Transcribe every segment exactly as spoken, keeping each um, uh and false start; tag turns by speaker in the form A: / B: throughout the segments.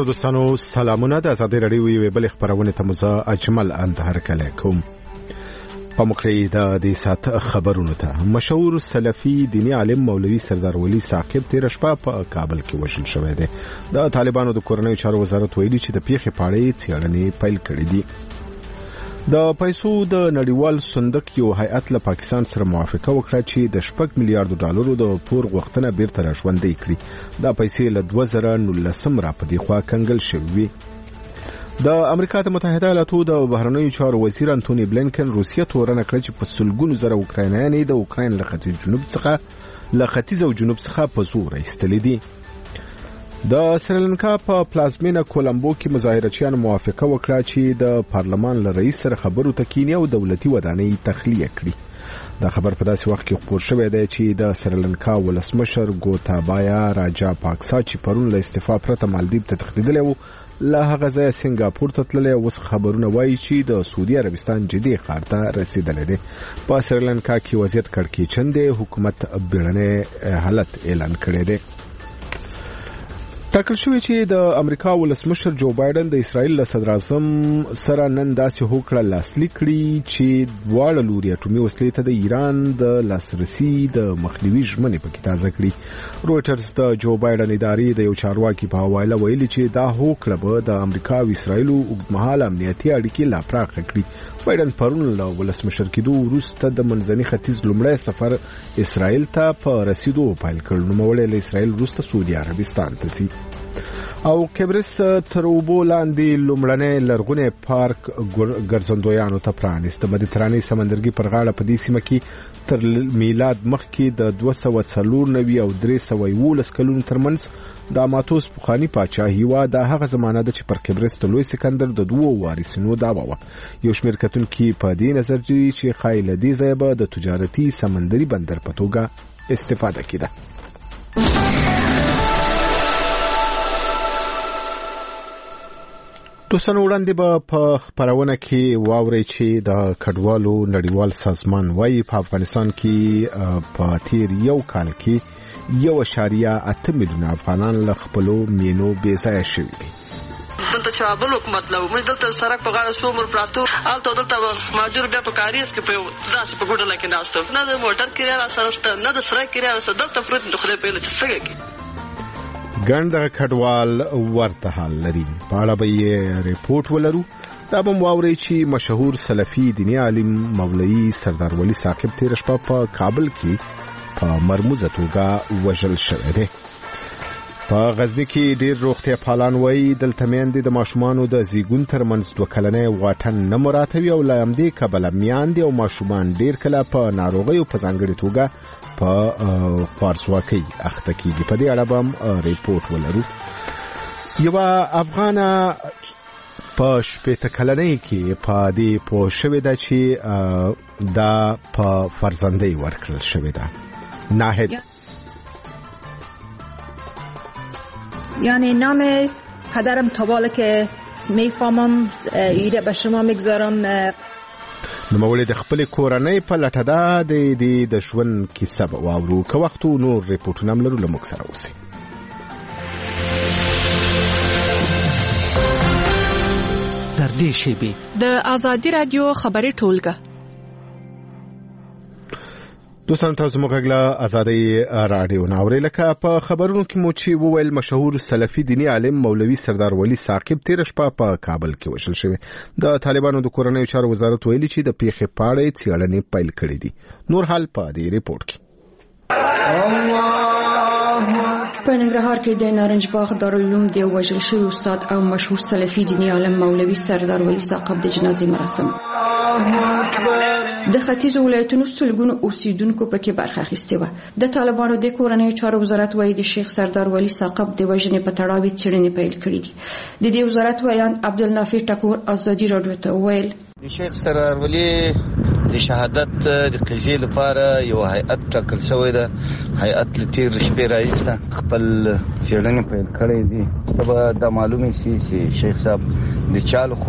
A: ګرانو دوستانو سلامونه. د آزادۍ رادیو یوې بلې خبرونه ته مزه اجمل انتهر کله کوم په مخکې د دې سات خبرونه ته مشهور سلفي دینی عالم مولوي سردار ولی ثاقب تیر شپه په کابل کې وژل شوی دی. د طالبانو د کورنیو چارو وزارت ویلي چې د پیښې په اړه څېړنې پیل کړې دي. د پیسو د نړیوال صندوق یو هیئت له پاکستان سره موافقه وکړه چې د شپږ میلیارډ ډالرو د پور غوښتنه بیرته راژوندۍ کړي. دا پیسې له دوه زره نولسم را په دې خوا کنګل شوې. د امریکا د متحده ایالاتو د بهرنیو چارو وزیر انټونی بلینکن روسیه تورنه کړې چې په سلګونو زره اوکراینیان د اوکراین له ختیځ جنوب څخه له ختیځ او جنوب څخه په زور ایستلي دي. د سریلانکا په پلازمینه کولمبو کې مظاهرچیان موافقه وکړه چې د پارلمان له رئیس سره خبرو ته کینی او دولتي ودانۍ تخلیه کړي. دا خبر په داسې وخت کې خبر شوی دی چې د سریلانکا ولسمشر ګوتابایا راجا پاکسا چې پرون له استعفا پرته مالدیو ته تښتېدلی و له هغه ځایه سنګاپور ته تللی. اوس خبرونه وایي چې د سعودي عربستان جدي ښار ته رسېدلی دی. په سریلانکا کې وضعیت کړکېچن دی. حکومت بیړنی حالت اعلان کړی دی. ټاکل شوی چې د امریکا ولسمشر جو بایدن د اسرائیل له صدر اعظم سره نن داسې هوکړه لاسلیک کړي چې دواړه لوري اټومي وسلې ته د ایران د لاسرسي د مخنیوي ژمنې پکې تازه کړي. رویټرز د جو بایدن ادارې د یو چارواکي په حواله ویلي چې دا هوکړه به د امریکا او اسرائیل اوږدمهاله امنیتي اړیکې لا پراخه کړي. بایدن پرون له ولسمشر کېدو وروسته د منځني ختیځ لومړی سفر اسرائیل ته په رسیدو پیل کړ. نوموړی له اسرائیل وروسته سعودي عربستان ته ځي. او کبرس تر اوبو لاندې لومړنی لرغونی پارک ګرځندویانو ته پرانیست. د مدیترانې سمندرګي پر غاړه په دې سیمه کې تر میلاد مخکې د دوه سوه څلور نوي او درې سوه یولس کلونو ترمنځ د اماتوس پخواني پاچاهي وه. دا هغه زمانه ده چې پر کبرس د لوی سکندر د دوو وارثینو دعوه وه. یو شمېر کتونکي په دې نظر دي چې ښایي له دې ځایه به د تجارتي سمندري بندر په توګه استفاده کېده. دوستانو وړاندې به په خپرونه کې واورئ چې د کډوالو نړیوال سازمان وايي په افغانستان کې په تیر یو کال کې یو اشاریه اته میلیونه افغانان له خپلو مینو بې ځایه شوي دي.
B: دلته چې بل حکومت له موږ دلته سړک په غاړه څو عمر پراته هلته دلته مهاجر بیا په کاریز کې په داسې په ګوډه کې ناست نه د موټر کرایه راسره شته نه د سړک کرایه راسره دلته پروت د خدای په یله چې څنګه کې
A: ګڼ دغه کډوال ورته حال لري. په اړه به یې ریپورټ ولرو. دا به واورئ چې مشهور سلفي دیني عالم مولوي سردار ولی ثاقب تیر شپه په کابل کې په مرموزه توګه وژل شوی دی. په غزني کې ډیر روغتیا پالان وایي دلته میندې د ماشومانو د زیږون ترمنځ دوه کلنۍ واټن نه مراتوي او له همدې کبله میندې او ماشومان ډیر کله په ناروغیو په ځانګړې توګه په خوارځواکۍ اخته کېږي. په دې اړه به هم ریپورټ ولرو. یوه افغانه په شپېته کلنۍ کې په دې پوه شوې ده چې دا په فرزندۍ ورکړل شوې ده. ناهد
C: یعنی نام پدرم تا بالا که میفهمم ایده به شما میگذارم.
A: نوموړی د خپل کورنۍ په لټه ده د دې د ژوند کیسه به واورو. که وخت نور ریپورټونه هم لرو له موږ سره اوسئ.
D: در دې شیبې
E: د آزادي رادیو خبري ټولګه.
A: دوستان تاسو موږ غلا آزادي رادیو ناوري لکه په خبرونو کې مو چې وویل مشهور سلفي دینی عالم مولوي سردار ولی ثاقب تیر شپه په کابل کې وژل شوی. د طالبانو د کورنیو چارو وزارت ویلي چې د پیښې په اړه څېړنې پیل کړې دي. نور حال په دې ریپورت کې.
F: په ننګرهار کې د نارنج باغ دارالعلوم د وژل شوی استاد او مشهور سلفي دینی عالم مولوي سردار ولی ثاقب د جنازې مراسم د ختیځ ولایتونو سلګونو اوسیدونکو پکې برخه اخیستې وه. د طالبانو د کورنیو چارو وزارت وايي د شیخ سردار ولی ثاقب د وژنې په تړاو څېړنې پیل کړې دي. د دې وزارت وایي عبدالنافع ټکور آزادي رادیو ته ویل
G: د شیخ سردار ولی د شهادت د قضیې لپاره یو هیئت ټاکل شوی ده. هیئت له تیر شپې راهیسته خپل څېړنې پیل کړې دي. ته به دا معلومې شي چې شیخ صاحب د چا لخوا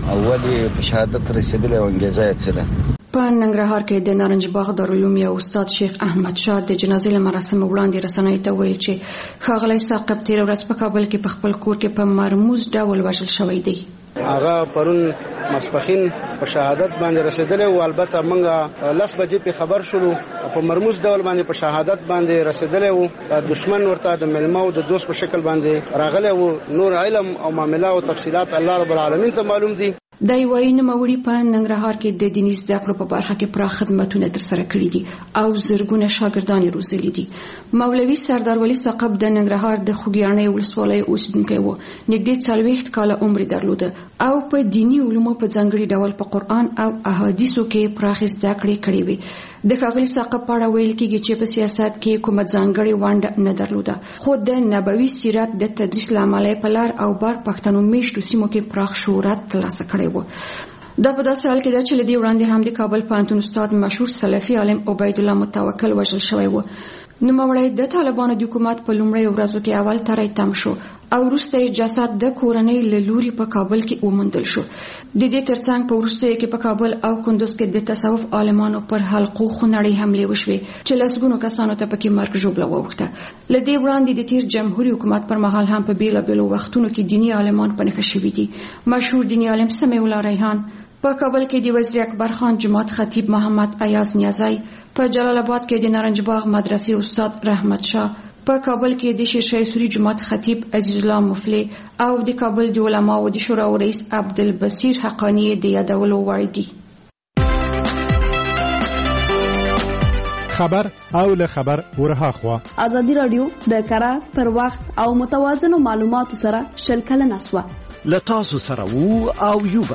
G: او ولې په شهادت رسیدلی او انګیزه یې څه ده؟
F: په ننګرهار کې د نارنج باغ دارالعلوم یو استاد شیخ احمد شاه د جنازې له مراسمو وړاندې رسنیو ته ویل چې ښاغلی ثاقب تېره ورځ په کابل کې په خپل کور کې په مرموز ډول وژل شوی دی.
H: هغه پرون ماسپښین په شهادت باندې رسیدلی او البته موږ لس بجې په خبر شولو په مرموز ډول باندې په شهادت باندې رسیدلی او دشمن ورته د ملما او د دوست په شکل باندې راغلی او نور علم او معامله او تفصيلات الله رب العالمین ته معلوم دي.
F: د یوې نوموړي په ننګرهار کې د دیني زده کړو په برخه کې پراخ خدمتونه ترسره کړي دي او زرګونه شاګردان یې روزلي دي. مولوي سردار ولی ثاقب د ننګرهار د خوږیاڼۍ ولسوالۍ اوسیدونکی و. نږدې څلوېښت کاله عمر درلوده او په دیني علومو په ځانګړي ډول په قرآن او احادیثو کې پراخ زده کړې کړې وې. د ښاغلي ثاقب په اړه ویل کېږي چې په سیاست کې کومه ځانګړې ونډه نه درلوده، خو د نبوي سیرت د تدریس له امله په لار او بار پښتنو میشتو سیمو کې پراخ شهرت ترلاسه کړی و. دا په داسې حال کې ده چې له دې وړاندې هم د کابل پوهنتون استاد مشهور سلفي عالم عبیدالله متوکل وژل شوی و. نوموړی د طالبانو د حکومت په لومړیو ورځو کې اول تری تم شو او وروسته یې جسد د کورنۍ له لوري په کابل کې وموندل شو. د دې ترڅنګ په وروستیو کې په کابل او کندوز کې د تصوف عالمانو پر حلقو خونړۍ حملې وشوې چې لسګونو کسانو ته پکې مرګ ژوبله واوښته. له دې وړاندې د تیر جمهوري حکومت پر مهال هم په بیلابیلو وختونو کې دیني عالمان په نښه شوي دي. مشهور دیني عالم سمیع الله ریحان په کابل کې د وزیر اکبر خان جماعت خطیب محمد ایاز نیازی، په جلال آباد کې د نارنج باغ مدرسې استاد رحمت شاه، په کابل کې د شیر شاه سوري جماعت خطیب عزیز الله مفلی او د کابل د علماو د شورا رئیس عبدالبصیر حقانی د یادولو وړ دي.
I: خبر او له خبر ورها خوا
J: ازادي رادیو د کره پر وخت او متوازنو معلوماتو سره شل کلنه سوه
D: له تاسو سره وو او یوبه.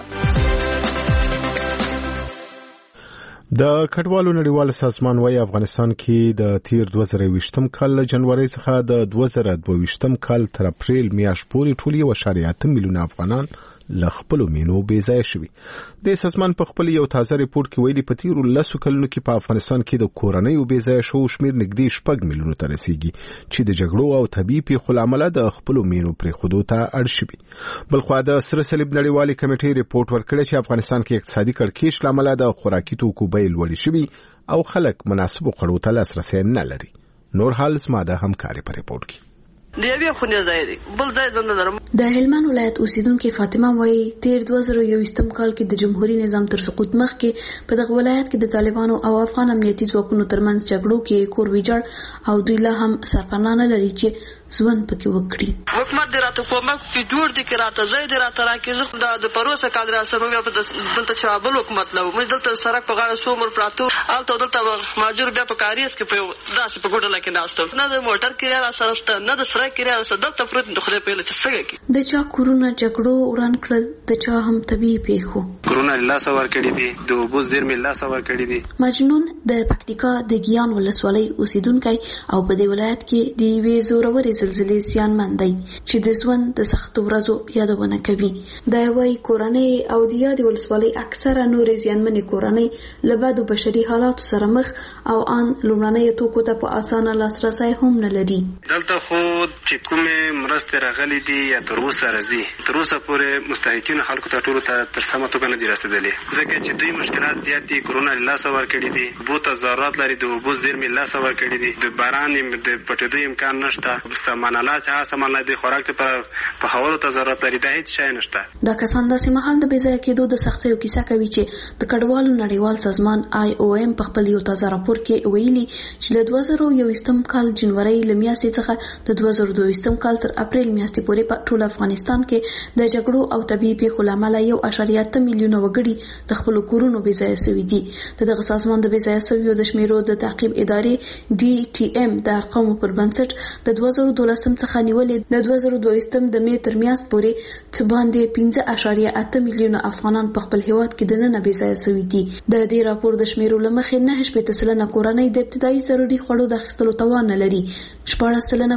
A: د کډوالو نړیوال سازمان وايي افغانستان کې د تیر دوه زره یوویشتم کال له جنوري څخه د دوه زره دوه ویشتم کال تر اپریل میاشت پورې ټول یو اعشاریه اته میلیونه افغانان له خپل مینو بې ځای شوي. د سازمان په خپل یو تازه ریپورت کې ویلي په تیرو لسو کلونو کې په افغانستان کې د کورنۍ بې ځای شو شمیر نږدې شپږ میلیونو ته رسیږي چې د جګړو او طبي پیښو له امله د خپل مینو پرېښودو ته اړ شوي. بلخوا د سره صلیب نړیوالې کمیټې ریپورت ورکړی چې افغانستان کې اقتصادي کړکېچ له امله د خوراکي توکو بیې لوړې شوي او خلک مناسبو خوړو ته لاسرسی نه لري. نور حال زما د همکاري په ریپورت کې
B: د یوې خونې ځای دی بل ځای زه نه لرم.
J: د هلمند ولایت اوسیدونکي فاطمه وایي تیر دوه زره یوویشتم کال کې د جمهوریت نظام تر سقوط مخکې په دغه ولایت کې د طالبانو او افغان امنیتي ځواکونو ترمنځ جګړو کې کور ویجاړ او دوی لا هم سرپناه نه لري چې ژوند پکې وکړي.
B: حکومت دې راته کومک کې جوړ دي کې راته ځای دې راته راکړي. زه د پروسه کادر سره بیا په دلته چې بل حکومت لو موږ دلته سړک په غاړه سو عمر پراتو الته دلته ماجور بیا په کاریس کې په داسې په ګوډه لکه ناستو نه د موټر کرایه را سره ست نه د سړک کرایه را سره دلته پروت د خدای په لچ څنګه کې
J: د چا کورونه جګړو وران کړل د چا هم طبي پیښو
K: کورونه الله سوار کړی دي د وبو زیر مې الله سوار کړی دي.
J: مجنون د پکتیکا د ګیان ولسوالۍ اوسیدونکی او په دې ولایت کې د یوې زورورې زلزلې زیانمن دی چې د ژوند د سختو ورځو یادونه کوي. د یوې کورنۍ او د یادې ولسوالۍ اکثره نورې زیانمنې کورنۍ له بدو بشري حالاتو سره مخ او ان لومړنیو توکو ته په اسانه لاسرسی هم نه لري.
K: دلته خو چې کومې مرستې راغلي دي یا تر اوسه راځي تر اوسه پورې مستحقینو خلکو ته ټولو ته تر سمه توګه نه دي رسېدلې ځکه چې دوی مشکلات زیات دي. کرونا له لاسه ورکړي دي، اوبو ته ضرورت لري، د اوبو زیرمې له لاسه ورکړي دي، د باران د پټېدو امکان نشته، سامانالات چې هغه سامان د خوراک ته په هوارو ته ضرورت لري، دا هیڅ شی نشته.
J: دا کسان داسې مهال د بې ځایه کېدو د سختیو کیسه کوي چې د کډوالو نړیوال سازمان آی او ایم په خپل یو تازه راپور کې ویلي چې له دوه زره یوویشتم کال جنوري له میاشتې څخه د دوه زره دوه ویشتم کال تر اپریل میاشتې پورې په ټول افغانستان کې د جګړو او طبي پیښو له امله یو اعشاریه اته میلیونه وګړي د خپلو کورونو بې ځایه شوي دي. د دغه سازمان د بې ځایه شویو د شمیرو د تعقیب ادارې ډي ټي ایم د ارقامو پر بنسټ د دوه زره دولسم څخه نیولې د دوه زره دوه ویشتم د مې تر میاشت پورې څه باندې پنځه اعشاریه اته میلیونه افغانان په خپل هیواد کې دننه بې ځایه شوي دي. د دې راپور د شمیرو له مخې نهه شپېته سلنه کورنۍ د ابتدایي ضروري خوړو د اخیستلو توان نه لري، شپاړس سلنه کورنۍ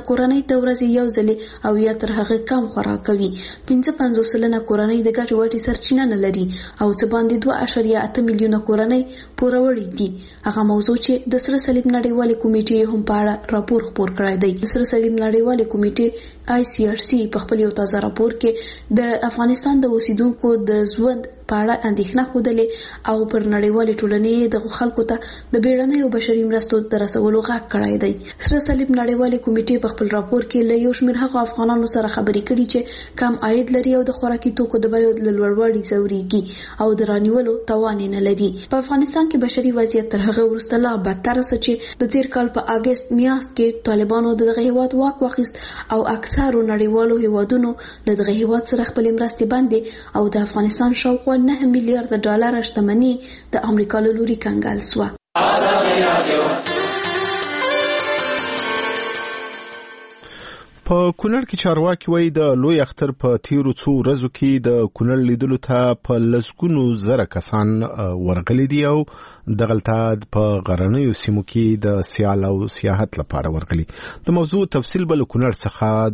J: د ورځې یو ځل او یا تر هغه کم خوراک کوي. پنځه پنځوس سلنه کورنۍ د ګټې وټې سرچینه نه لري او څه باندې دوه اعشاریه اته میلیونه کورنۍ پوروړي دي. هغه موضوع چې د سره صلیب نړیوالې کمیټې هم په اړه راپور خپور کړی دی. د سره صلیب نړیوالې کمیټې آی سی آر سی په خپل یو تازه راپور کې د افغانستان د اوسیدونکو د ژوند په اړه اندېښنه ښودلې او پر نړیوالې ټولنې د خلکو ته د بیړنیو بشري مرستو د رسولو غږ کړی دی. سره صلیب نړیوالې کمیټې په خپل راپور کې له یو شمېر هغو افغانانو سره خبرې کړي چې کم عاید لري او د خوراکي توکو د بیو له لوړوالي ځورېږي او د رانیولو توان نه لري. په افغانستان کې بشري وضعیت تر هغه وروسته لا بدتر څه چې د تیر کال په اگست میاشت کې طالبانو د دغه هیواد واک واخیست او اکثرو نړیوالو هیوادونو له دغه هیواد سره خپل مرستې بندې او د افغانستان شاوخوا نه میلیارډ ډالر شتمني د امریکا له لوري کنګل سوه.
A: په کونړ کې چارواکي وایي د لوی اختر په تیرو څو ورځو کې د کونړ لیدلو ته په لسګونو زره کسان ورغلي دي او دغلته په غرنیو سیمو کې د سیال او سیاحت لپاره ورغلي. د موضوع تفصیل به له کونړ څخه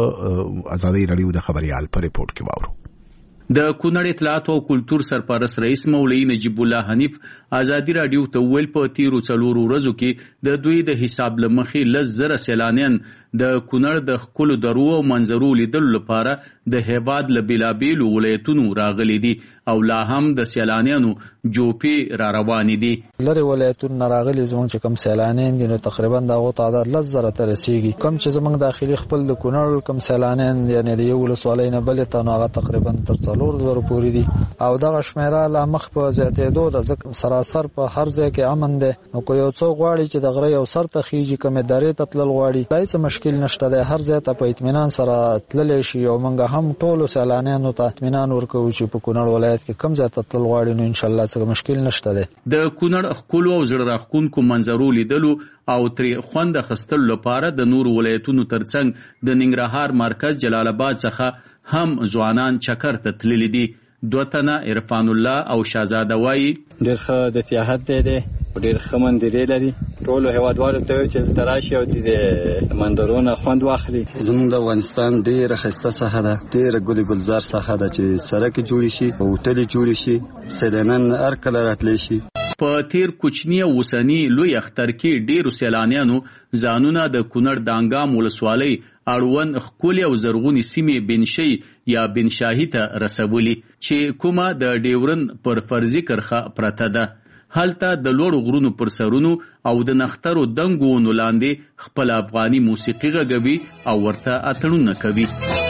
A: د ازادي راډیو د خبريال په ریپورت کې واورو.
L: د کونړ اطلاعات او کلتور سرپرست رئیس مولوي نجیب الله حنیف ازادي راډیو ته ویل په تیرو څلورو ورځو کې د دوی د حساب لمخې لس زره سیلانیان د کونړ د ښکلو درو او منظرو لیدلو لپاره د هیواد له بیلابیلو ولایتونو راغلي دي او لا هم د سیلانیانو جوپې را روانې دي.
M: لرې ولایتونو راغلي زموږ چې کوم سیلانیان دي نو تقریبا د هغو تعداد لس زره ته رسېږي. کوم چې زموږ داخلي خپل د کونړ کوم سیلانیان یعنې د یو ولسوالۍ نه بلې ته نو هغه تقریبا تر څلور زره پورې دي او دغه شمېره لا مخ په زیاتېدو ده ځکه سراسر په هر ځای کې امن دی. نو که یو څوک غواړي چې د غره یو سر ته خیږي کومې درې ته تلل غواړي دا هېڅ مشکل نشته دی. هر ځای ته په اطمینان سره تللی شي او موږ هم ټولو سیلانیانو ته اطمینان ورکوو چې په کونړ ولایت کې کوم ځای ته تلل غواړي نو انشاءالله څه مشکل نشته دی.
L: د کونړ ښکلو او زړه راښکونکو منظرو لیدلو او ترې خوند اخیستلو لپاره د نورو ولایتونو ترڅنګ د ننګرهار مرکز جلال آباد څخه هم ځوانان چکر ته تللي دي. دوه تنه عرفان الله او شهزاده وایي
N: ډېر ښه د سیاحت دی دی ډېر ښه منظرې لري. ټولو هیوادوالو ته وایي چې دلته راشي او د منظرو نه خوند واخلي.
O: زموږ د افغانستان ډېره ښایسته ساحه ده ډېره ګلې ګلزار ساحه ده چې سړکې جوړې شي هوټلې جوړې شي سیلانیان هر کله راتلی شي.
L: په تیر کوچنی او اوسنی لوی اختر کې ډېرو سیلانیانو ځانونه د کونړ دانګام ولسوالۍ اړوند ښکلې او زرغونې سیمې بنشي یا بنشاهي ته رسولي چې کومه د ډیورن پر فرضي کرښه پرته ده. هلته د لوړو غرونو پر سرونو او د نخترو دنګو ونو لاندې خپل افغاني موسیقي غږوي او ورته اتڼونه کوي.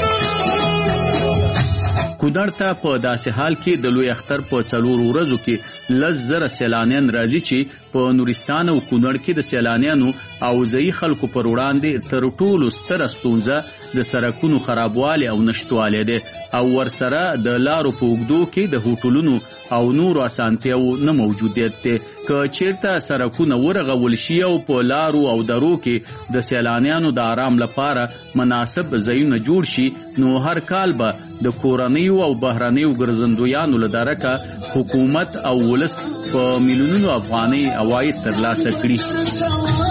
L: کونړ ته په داسې حال کې د لوی اختر په څلورو ورځو کې لس زره سیلانیان راځي چې په نورستان او کونړ کې د سیلانیانو او ځایي خلکو پر وړاندې تر ټولو ستره ستونزه د سړکونو خرابوالی او نشتوالی دی او ورسره د لارو په اوږدو کې د هوټلونو او نورو اسانتیاو نه موجودیت دی. که چیرته سړکونه ورغول شي او په لارو او درو کې د سیلانیانو د آرام لپاره مناسب ځایونه جوړ شي نو هر کال به د کورنیو او بهرنیو ګرځندویانو له درکه حکومت او ولس په میلیونونو افغانۍ عواید ترلاسه کړي.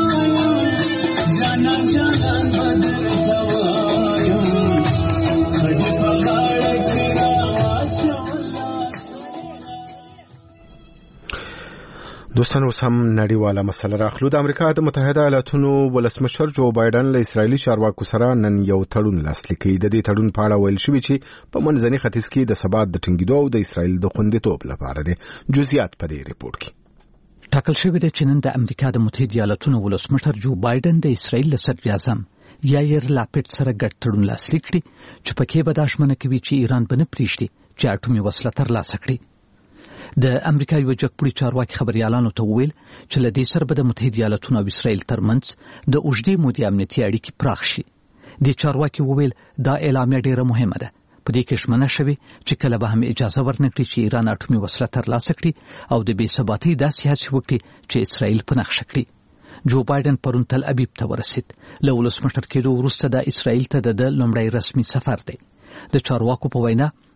A: دوستانو سم نړیواله مسله راخلو. د امریکا د متحده ایالاتونو ولسمشر جو بایدن له اسرایلی چارواکو سره نن یو تړون لاسلیک کړي. د دې تړون په اړه ویل شوی چې په منځني ختیځ کې د ثبات د ټینګېدو او د اسرایل د خوندیتوب لپاره دی. جزئیات په دې ریپورت کې
P: ټاکل شوی دی چې نن د امریکا د متحده ایالاتونو ولسمشر جو بایدن د اسرایل له صدر اعظم یایر لاپیډ سره ګډ تړون لاسلیک کړي چې پکې به دا ژمنه کوي چې ایران به نه پرېږدي چې اټومي وسله ترلاسه کړي. د امریکا یو جګپوړي چارواکي خبريالانو ته وویل چې له دې سره به د متحده ایالاتونو او اسرایل ترمنځ د اوږدې مودې امنیتي اړیکې پراخ شي. د چارواکي وویل دا اعلامیه ډیره مهمه ده. په دې کې ژمنه شوې چې کله به هم اجازه ورنکړي چې ایران اټومي وسله ترلاسه کړي او د بې ثباتۍ داسې هڅې وکړي چې اسرایل په نښه کړي. جو بایدن پرون تل ابیب ته ورسید. له ولسمشر کېدو وروسته د اسرایل ته د لومړی رسمي سفر دی. د چارواکو په وینا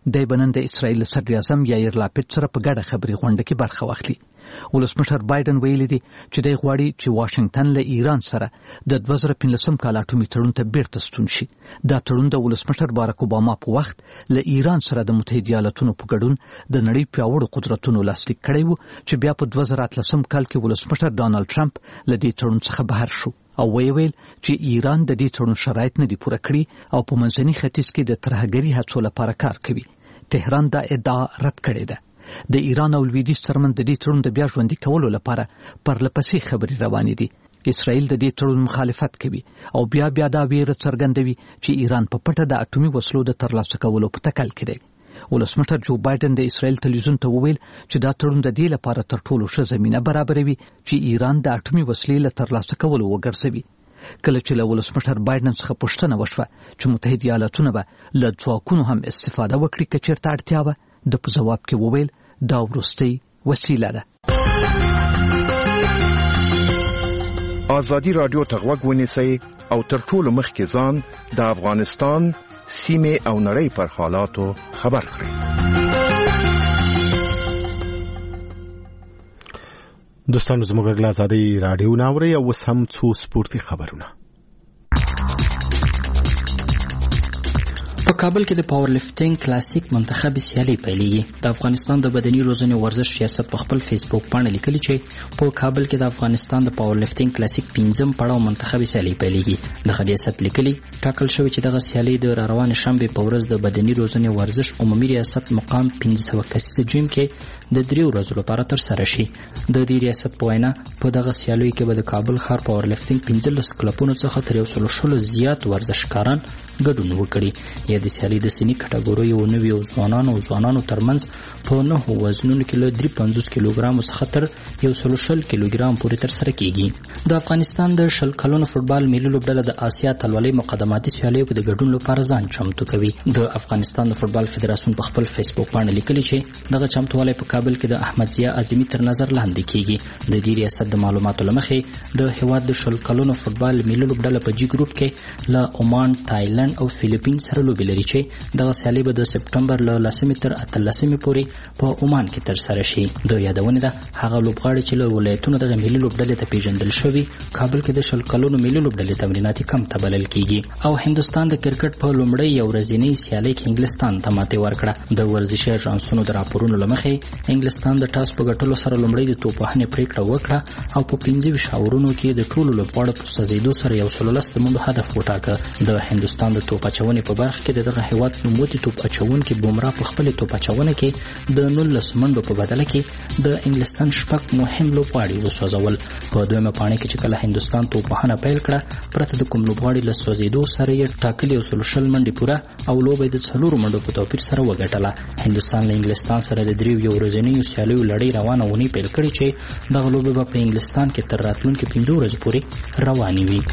P: دی به نن د اسرائیل صدر اعظم یایر لاپیډ سره په ګډه خبري غونډه کې برخه واخلي. ولسمشر بایدن ویلي دی چې دی غواړي چې واشنگټن له ایران سره د دوه زره پنځلسم کال اټومي تړون ته بیرته ستون شي. دا تړون د ولسمشر باراک اوباما په وخت له ایران سره د متحده ایالاتونو په ګډون د نړۍ پیاوړو قدرتونو لاسلیک کړی و چې بیا په دوه زره اتلسم کال کې ولسمشر ډانلډ ټرمپ له دې تړون څخه بهر شو او ویل چې ایران د دې تړون شرایط نه دي پوره کړي او په منځني ختیځ کې د ترهګرۍ هڅو لپاره کار کوي. تهران دا ادعا رد کړې ده. د ایران او لویدیځ ترمنځ د دې تړون د بیا ژوندي کولو لپاره پرلپسې خبرې روانې دي. اسرائیل د دې تړون مخالفت کوي او بیا بیا دا ویره څرګندوي چې ایران په پټه د اټومي وسلو د ترلاسه کولو په تکل کې دی. ولسمشر جو بایدن د اسرائیل تلویزیون ته وویل چې دا تړون د دې لپاره تر ټولو ښه زمینه برابروي چې ایران د اټومي وسلې له ترلاسه کولو وګرځوي. کله چې له ولسمشر بایدن څخه پوښتنه وشوه چې متحده ایالاتونه به له ځواکونو هم استفاده وکړي که چېرته اړتیا وه، د په جواب کې وویل دا وروستۍ وسیله ده.
Q: ازادي راډیو ته غوږ ونیسئ او تر ټولو مخکې ځان د افغانستان سیمې او نړۍ پر حالاتو خبر کړئ.
A: دوستانو زموږ غږ ازادي راډیو ناوړي او اوس هم څو سپورتي خبرونه.
R: په کابل کې د پاور لفټینګ کلاسیک منتخبي سیالي پیلېږي. د افغانستان د بدني روزنې ورزش ریاست په خپل فیسبوک باندې لیکلي چې په کابل کې د افغانستان د پاور لفټینګ کلاسیک پنځم پړاو منتخبي سیالي پیلېږي. د ریاست لیکلي ټاکل شوی چې دغه سیالي د روانې شنبې په ورځ د بدني روزنې ورزش عمومي ریاست مقام پنځه سوه کسیزه جیم کې د دریو ورځو لپاره ترسره شي. د دې ریاست په وینا په دغه سیالیو کې به د کابل ښار پاور لفټینګ پنځلس کلبونو څخه تر یو سل شلو زیات ورزشکاران ګډون وکړي. د سیالي د سنی کټګوریو نوي او ځوانانو او ځوانانو ترمنځ په نهو وزنونو کې له درې پنځوس کیلوګرامو څخه تر یو سل شل کیلوګرام پورې ترسره کیږي. د افغانستان د شل کلونو فوټبال ملي لوبډله د آسیا اتلولۍ مقدماتي سیالیو کې د ګډون لپاره ځان چمتو کوي. د افغانستان د فوټبال فدراسیون په خپل فیسبوک باندې لیکلي چې دغه چمتووالی په کابل کې د احمد ضیا اعظمي تر نظر لاندې کیږي. د دې ریاست د معلوماتو له مخې د هیواد د شل کلونو فوټبال ملي لوبډله په جی ګروپ کې له عمان، تایلند او فلیپین سره لوبې لري چې دغه سیالي به د سپټمبر له لسمې تر اتلسمې پورې په عمان کې ترسره شي. د یادونې ده هغه لوبغاړي چې له ولایتونو دغه ملي لوبډلې ته پیژندل شوي کابل کې د شل کلونو ملي لوبډلې تمریناتي کمپ ته بلل کیږي. او هندوستان د کرکټ په لومړۍ یو ورځنۍ سیالۍ کې انګلستان ته ماتې ورکړه. د ورزشي اژانسونو د راپورونو له مخې انګلستان د ټاس په ګټلو سره لومړی د توپوهنې پریکړه وکړه او په پنځه ویشت اورونو کې د ټولو لوبغاړو په سوځېدو سره یو سل لس د منډو هدف وټاکه. د هندوستان د توپ اچونې په برخه کې دغه هیواد نوموتی توپ اچونکي بومرا په خپل توپ اچونه کې د نولس منډو په بدله کې د انګلستان شپږ مهم لوبغاړي وسوځول. په دویمه پاڼه کې چې کله هندوستان توپوهنه پیل کړه پرته د کوم لوبغاړي له سوځېدو سره یې ټاکلي یو سل شل منډې پوره او لوبه د څلورو منډو په توپیر سره وګټله. هندوستان له انګلستان سره د دریو یو ورځنیو سیالیو لړۍ روانه ونی پیل کړې چې دغه لوبه به په انګلستان کې تر راتلونکي پنځه ورځې پورې روانې وي.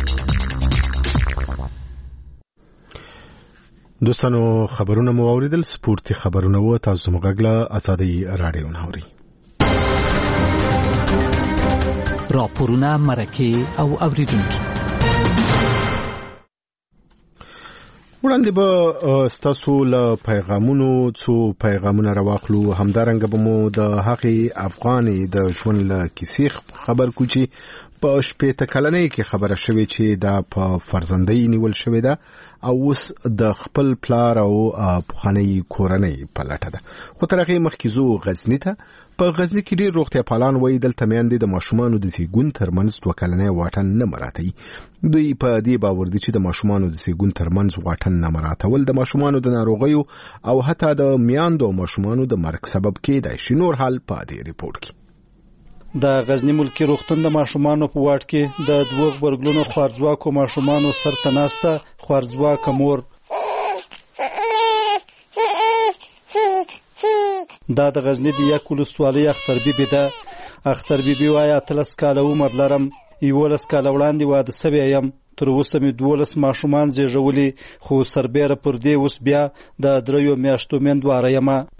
A: دوستانو خبرونه مو اوریدل. سپورتي خبرونه وو. تاسو موږ غږ ازادي راډیو ناوري.
P: راپورونه مرکه او اوریدونکو
A: وړاندې به ستاسو له پیغامونو څو پیغامونه راواخلو. همدارنګه به مو د هغې افغانې د ژوند له کیسې خبر کو چې په شپېته کلنۍ کې خبره شوې چې دا په فرزندۍ نیول شوې ده او اوس د خپل پلار او پخوانۍ کورنۍ په لټه ده. خو تر هغې مخکې ځو غزني ته. په غزني کې ډېر روغتیا پالان وایي دلته میندې د ماشومانو د زیږون ترمنځ دوه کلنۍ واټن نه مراعاتوي. دوی په دې باور دي چې د ماشومانو د زیږون ترمنځ واټن نه مراعاتول د ماشومانو د ناروغیو او حتی د میاندو ماشومانو د مرګ سبب کېدای شي. نور حال په دې ریپورت کې.
S: د غزنی ملکی روغتون د ماشومانو په واټ کې د دوه غبرګلونو خوارځواکو ماشومانو سرته ناسته خوارځواکه مور دا د غزنی د یک ولسوالۍ اختر بیبي ده. اختر بیبي وایي اتلس کاله عمر لرم، یولس کاله وړاندې واده سوی یم، تر اوسه مې دولس ماشومان زیږولي، خو سربیره پر دې اوس بیا د دریو میاشتو میندواره یم.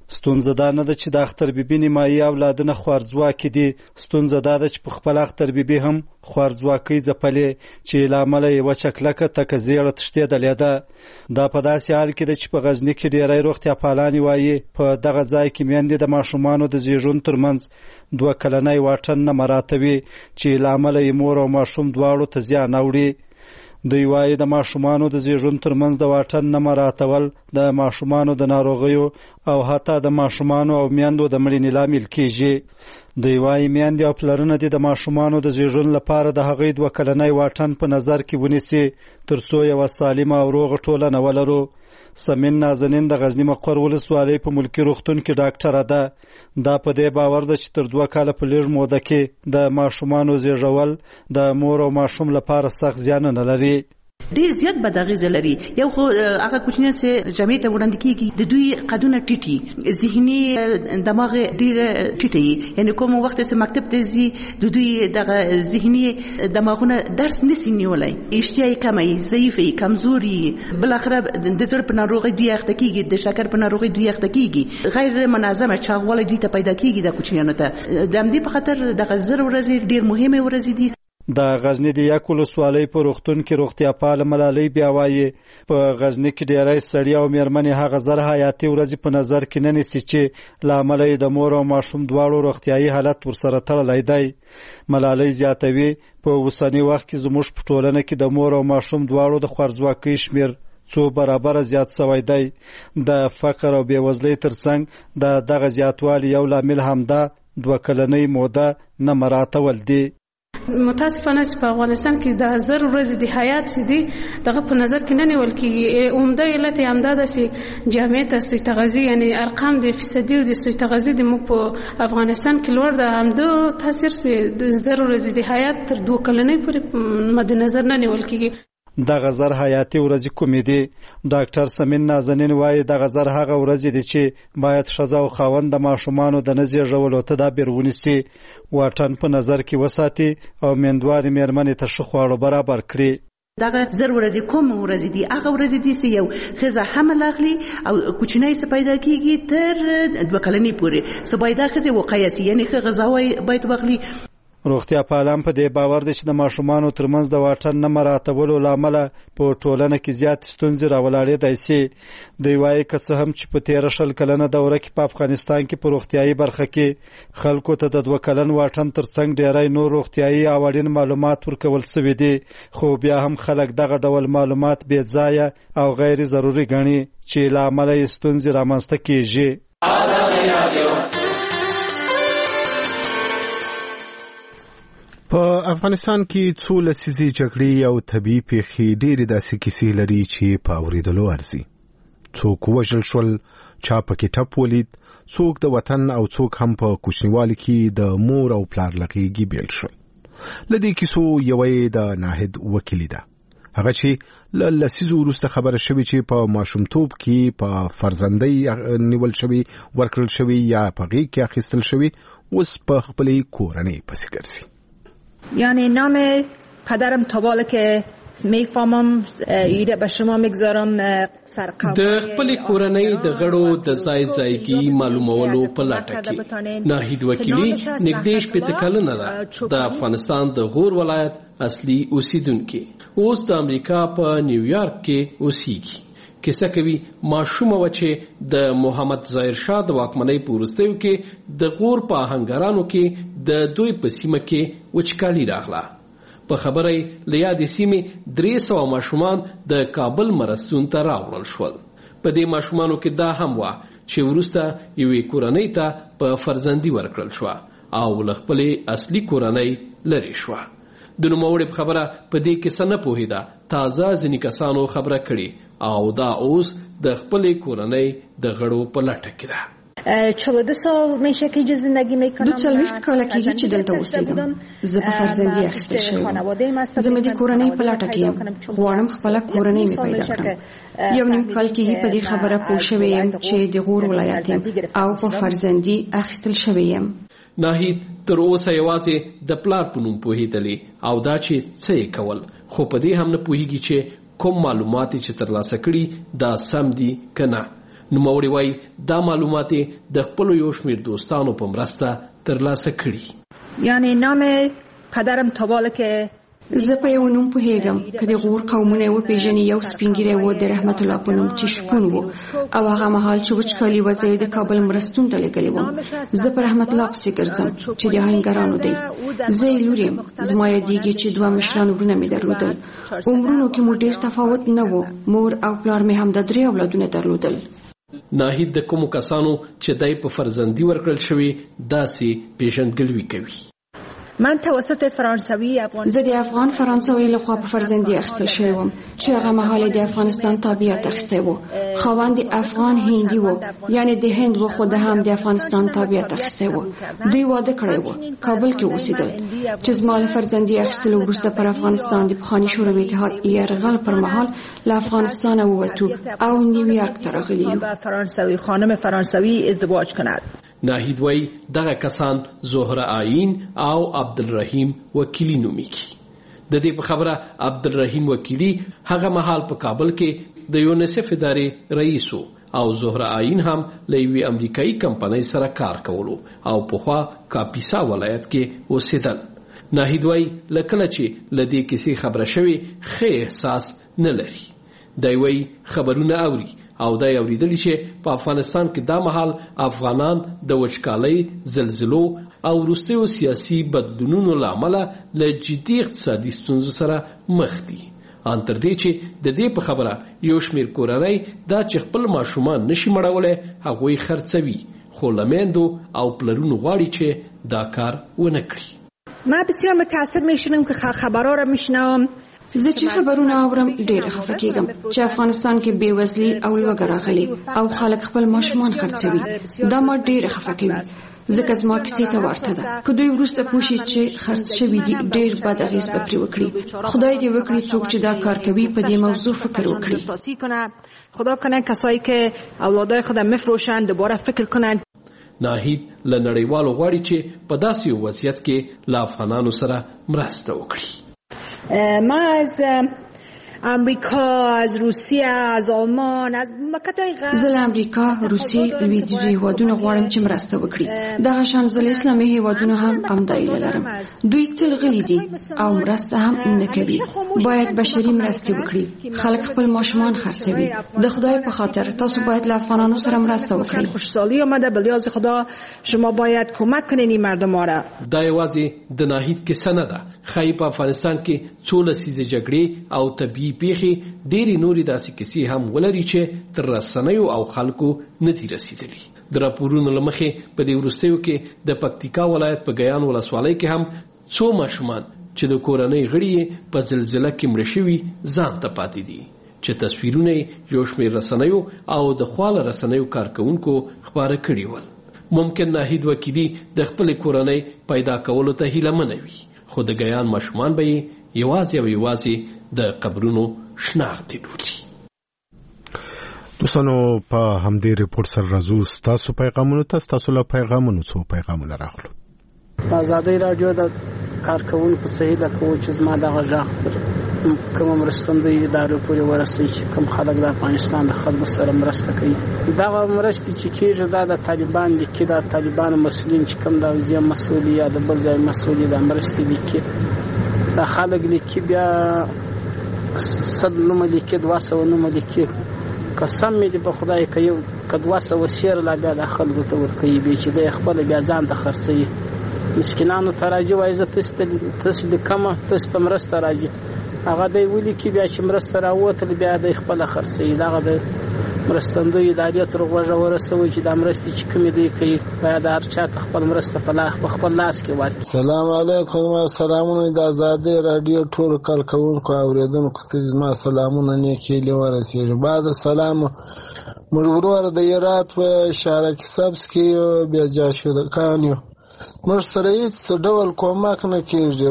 S: ستونزه دا نه ده چې د اختر بیبي نیمایي اولادونه خوارځواکي دي، ستونزه دا ده چې په خپل اختر بیبي هم خوارځواکۍ ځپلې چې له امله یې وچه کلکه تکه زیړه تښتېدلې ده. دا په داسې حال کې ده چې په غزني کې ډېری روغتیا پالانې وایي په دغه ځای کې میندې د ماشومانو د زیږون ترمنځ دوه کلنی واټن نه مراعاتوي چې له امله یې مور او ماشوم دواړو ته زیان اوړي. دوی وایي د ماشومانو د زیږون ترمنځ د واټن نه مراعاتول د ماشومانو د ناروغیو او حتی د ماشومانو او میندو د مړینې لامل کیږي. دوی وایي میندې او پلرونه دې د ماشومانو د زیږون لپاره د هغوی دوه کلنی واټن په نظر کې ونیسي تر څو یوه سالمه او روغه ټولنه ولرو. سمین نازنین د غزنی مقر ولسوالۍ په ملکي روغتون کې ډاکټره ده. دا په دې باور ده چې تر دوه کاله په لږ موده کې د ماشومانو زیږول د مور او ماشوم لپاره سخت زیانونه لري.
T: ډیر زیات بد اغیزه لري. یو خو هغه کوچنی سه جامې ته وړاندې کیږي د دوی قدونه ټیټي، ذهني دماغ ډیر ټیټي، یعنی کوم وخت سه مکتب ته ځي د دوی دغه ذهني دماغونه درس نسی نیولای، اشتیاي کمای، ضعیفي، کمزوري، بل اخر د زړه په ناروغي دوی اخته کیږي، د شکر په ناروغي دوی اخته کیږي، غیر منظمه چاغواله دوی ته پیدا کیږي. د کوچنیانو ته د همدې په خاطر دغه زر ورځې ډیر مهمه ورځې دي.
S: د غزنی د یک ولسوالۍ په روغتون کې روغتیا پال ملالۍ بیا وایي په غزنی کې ډیری سړي او میرمنې هغه زر حیاتي ورځې په نظر کې نه نیسي چې له امله یې د مور او ماشوم دواړو روغتیایي حالت ورسره تړلی دی. ملالۍ زیاتوي په اوسني وخت کې زموږ په ټولنه کې د مور او ماشوم دواړو د خوارځواکۍ شمیر څو برابره زیات شوی دی. د فقر او بېوزلۍ ترڅنګ د دغه زیاتوالي یو لامل همدا دوه کلنۍ موده نه مراعاتول دي.
U: متاسفانه چې په افغانستان کې د زر ورځې د حیات سي دي دغه په نظر کې نه نیول کېږي. عمده علت یې همدا ده چې جامع ته سوی تغذیه، یعنی ارقام د فیصدي او د سوی تغذیه د موږ په افغانستان کې لوړ ده. همدو تاثیر چې د زر ورځې د حیات تر دوه کلنۍ پورې مد نظر نه نیول کېږي.
S: دغه زر حیاتي ورځې کومې دي؟ ډاکټر سمین نازنین وایي دغه زر هغه ورځې دي چې باید ښځه او خاوند د ماشومانو د نه زیږولو تدابیر ونیسي، واټن په نظر کې وساتي او میندوارې میرمنې ته ښه خواړه برابر کړي.
T: دغه زر ورځې کوم ورځې دي؟ هغه ورځې دي چې یو ښځه حمل اخلي او کوچنی څه پیدا کیږي تر دوه کلنۍ پورې، څه باید ښځه وقایه سي، یعنی ښه غذا باید واخلي.
S: روغتیا پالان په دې باور دي چې د ماشومانو ترمنځ د واټن نه مراعاتولو له امله په ټولنه کې زیات ستونزې راولاړېدای سي. دوی وایي که څه هم چې په تېره شل کلنه دوره کې په افغانستان کې په روغتیایي برخه کې خلکو ته د دوه کلن واټن ترڅنګ ډېری نور روغتیایي او اړین معلومات ورکول سوي دي، خو بیا هم خلک دغه ډول معلومات بې ځایه او غیر ضروري ګڼي چې له امله یې ستونزې رامنځته کېږي.
A: په افغانستان کې څو لسیزې جګړې او طبیعي پیښې ډېرې داسې کیسې لري چې په اورېدلو ارزي. څوک وژل شول، چا پکې ټپ ولید، څوک د وطن او څوک هم په کوچنیوالي کې د مور او پلار له غېږې بېل شول. له دې کیسو یوه یې د ناهید وکیلي ده، هغه چې له لسیزو وروسته خبره شوې چې په ماشومتوب کې په فرزندۍ نیول شوي، ورکړل شوي یا په غېږ کې اخیستل شوي، اوس په خپلې کورنۍ پسې ګرځي.
C: یعنی نام پدرم تا بالا که میفهمم ایده به شما میگذارم سرقوم
V: د خپل کورنۍ د غړو د ځای ځایګي معلومولو په لټه کې ناهید وکیلي نږدې شپږ کلونه ده د افغانستان د غور ولایت اصلي اوسیدونکو، اوس د امریکا په نیویارک کې اوسېږي. کیسه کوي ماشومه و چې د محمد ظاهر شاه د واکمنۍ په وروستیو کې د غور په آهنګرانو کې د دوی په سیمه کې وچکالي راغله. په خبره له یادې سیمې درې سوه ماشومان د کابل مرستون ته راوړل شول. په دې ماشومانو کې دا هم وه چې وروسته یوې کورنۍ ته په فرزندي ورکړل شوه او له خپلې اصلي کورنۍ لرې شوه. د نوموړي په خبره په دې کیسه نه پوهېده، تازه ځینې کسانو خبره کړې او دا اوس د خپلې کورنۍ د غړو په لټه کې ده.
C: چهارده سال میشه که اینجا زندگی میکنم.
F: دو چلویخت کاله کېږي چې دلته اوسېږم. زه په فرزندي اخیستل شوی یم. زه مې د کورنۍ په لټه کې یم، غواړم خپله کورنۍ مې پیدا کړم. یو نیم کال کېږي په دې خبره پوه شوی یم چې د غور ولایت یم او په فرزندي اخیستل شوی یم.
V: ناهید تر اوسه یوازې د پلار په نوم پوهېدلی او دا چې څه یې کول، خو په دې هم نه پوهېږي چې کوم معلومات چې ترلاسه کړي دا سم دي که نه. نوموړي وایي دا معلومات د خپلو یو شمېر دوستانو په مرسته ترلاسه کړي.
C: یعنی نام پدرم تا بالا که
F: زه په یو نوم پوهیږم که د غور قومونه وپېژني. یو سپینګیری و د رحمت الله په نوم چې شپون و او هغه مهال چې وچکالي وه زه یې د کابل مرستون ته لېږلی وم. زه په رحمت الله پسې ګرځم چې د آهنګرانو دی. زه یې لور یم. زما یادېږي چې دوه مشران وروڼه مې درلودل. عمرونو کې مو ډېر تفاوت نه و. مور او پلار مې هم د درې اولادونه درلودل.
V: ناهید د کومو کسانو چې دی په فرزندي ورکړل شوي داسې پیژندګلوي کوي.
C: من توسط فرانسوي افغان
F: زه د افغان فرانسوي لخوا په فرزندي اخیستل شوی وم چې هغه مهال د افغانستان تابعیت اخیستی و. خاوند افغان هندي و، یعنی د هند و، خو د هم د افغانستان تابعیت اخیستی و. دوی واده کړی و، کابل کې اوسېدل. چې زما له فرزندي اخیستلو وروسته پر افغانستان د پخواني شوروي اتحاد یرغل پر مهال له افغانستانه ووتو او نیویورک ته راغلي یو.
C: فرانسوي خانم فرانسوي ازدواج کند.
V: ناهید وای دغه کسان زهره آیین او عبدالرحیم وکیلی نومیږي. د دې په خبره عبدالرحیم وکیلی هغه مهال په کابل کې د یونیسف ادارې رئیس او زهره آیین هم له یوې امریکایي کمپنۍ سره کار کولو او پخوا کاپیسا ولایت کې اوسېدل. ناهید وای لکه چې له دې کیسې خبره شوې ښه احساس نه لري. دی وای خبرونه اوري او دا اوریدلی چې په افغانستان کې دا مهال افغانان د وچکالۍ، زلزلو او وروستیو سیاسي بدلونونو له امله له جدي اقتصادي ستونزو سره مخ دي. ان تر دې چې د دې په خبره یو شمېر کورنۍ دا چې خپل ماشومان نشي مړولی هغوی خرڅوي، خو له میندو او پلرونو غواړي چې دا کار ونه کړي.
C: ما بسیار متأثر میشنم که خبرها را میشنوم.
F: زه چې خبرونه اورم ډېره خفه کېږم چې افغانستان کې بېوزلي او لوږه راغلې او خلک خپل ماشومان خرڅوي. دا ما ډېره خفه کوي ځکه زما کیسې ته ورته ده. که دوی وروسته پوه شي چې خرڅ شوي دي ډېر بد اغېز به پرې وکړي. خدای دې وکړي څوک چې دا کار کوي په دې موضوع فکر وکړي.
C: خدا کنه کسایی که اولادای خود میفروشن دوباره فکر کنن.
V: ناهید له نړیوالو غواړي چې په داسې وضعیت کې له افغانانو سره مرسته وکړي.
C: ما از امریکا، از روسیه، از آلمان، از مملکت‌های غرب
F: زه له امریکا، روسیې، لویدیځو هیوادونو غواړم چې مرسته وکړي. دغه شان زه له اسلامي هیوادونو هم همدا هیله لرم. دوی تل غلي دي او مرسته هم نه کوي. باید بشري مرستې وکړي. خلک خپل ماشومان خرڅوي. د خدای په خاطر تاسو باید له افغانانو سره مرسته وکړئ.
C: خوشحالي آمده به لیاز خدا شما باید کمک کنین این مردم را.
V: دا یوازې د ناهید کیسه نه ده. ښایي په افغانستان کې څو لسیزې جګړې او طبیعي پیښې ډېرې نورې داسې کیسې هم ولري چې تر رسنیو او خلکو نه دي رسېدلي. د راپورونو له مخې په دې وروستیو کې د پکتیکا ولایت په ګیان ولسوالۍ کې هم څو ماشومان چې د کورنۍ غړي یې په زلزله کې مړه شوي ځان ته پاتې دي چې تصویرونه یې یو شمېر رسنیو او د خواله رسنیو کارکوونکو خپاره کړي ول. ممکن ناهید وکیلي د خپلې کورنۍ پیدا کولو ته هیله وي، خو د ګیان ماشومان به یې یوازې او یوازې د قبرونو شناخت لري.
A: دوستانو په همدې ریپورت سره راځو ستاسو پیغامونو ته. ستاسو له پیغامونو څو پیغامونه راغلو.
H: ازادي راډیو د کارکوونکو څخه د کوم چې زما د غږ تر کوم مرستندوی ادارو پورې ورسوي چې کوم خلک د افغانستان د خلکو سره مرسته کوي. دا مرستې چې کېږي دا د طالبان لیکي، د طالبان مسؤلین چې کوم د وزیر مسؤل یا د بل ځای مسؤل د مرستې لیکي، دا خلک لیکي بیا صد نوم لیکي، دوه سوه نوم لیکي. قسم مې دې په خدای که یو که دوه سوه سیر لا بیا د خلکو ته ورکوي بیا چې دی خپله بیا ځان ته خرڅوي. مسکینانو ته راځي وایي زه تاسې لیکمه تاسې ته مرسته راځي، هغه دی ولیکي بیا چې مرسته راووتل بیا دی خپله خرڅوي. دغه د مرستندوی ادارې تر غوږه ورسوي چې دا مرستې چې کومې دی کوي باید هر چا ته خپل مرسته په خپل لاس کې ورکړي.
E: سلام علیکم. سلامونه د آزادۍ راډیو ټولو کارکوونکو او اورېدونکو ته زما سلامونه نیکې هیلې ورسېږي. بعد سلام موږ وروره د هرات په شارک سبز کې بیا جاشودکان یو، موږ سره هېڅ ډول کومک نه کېږي.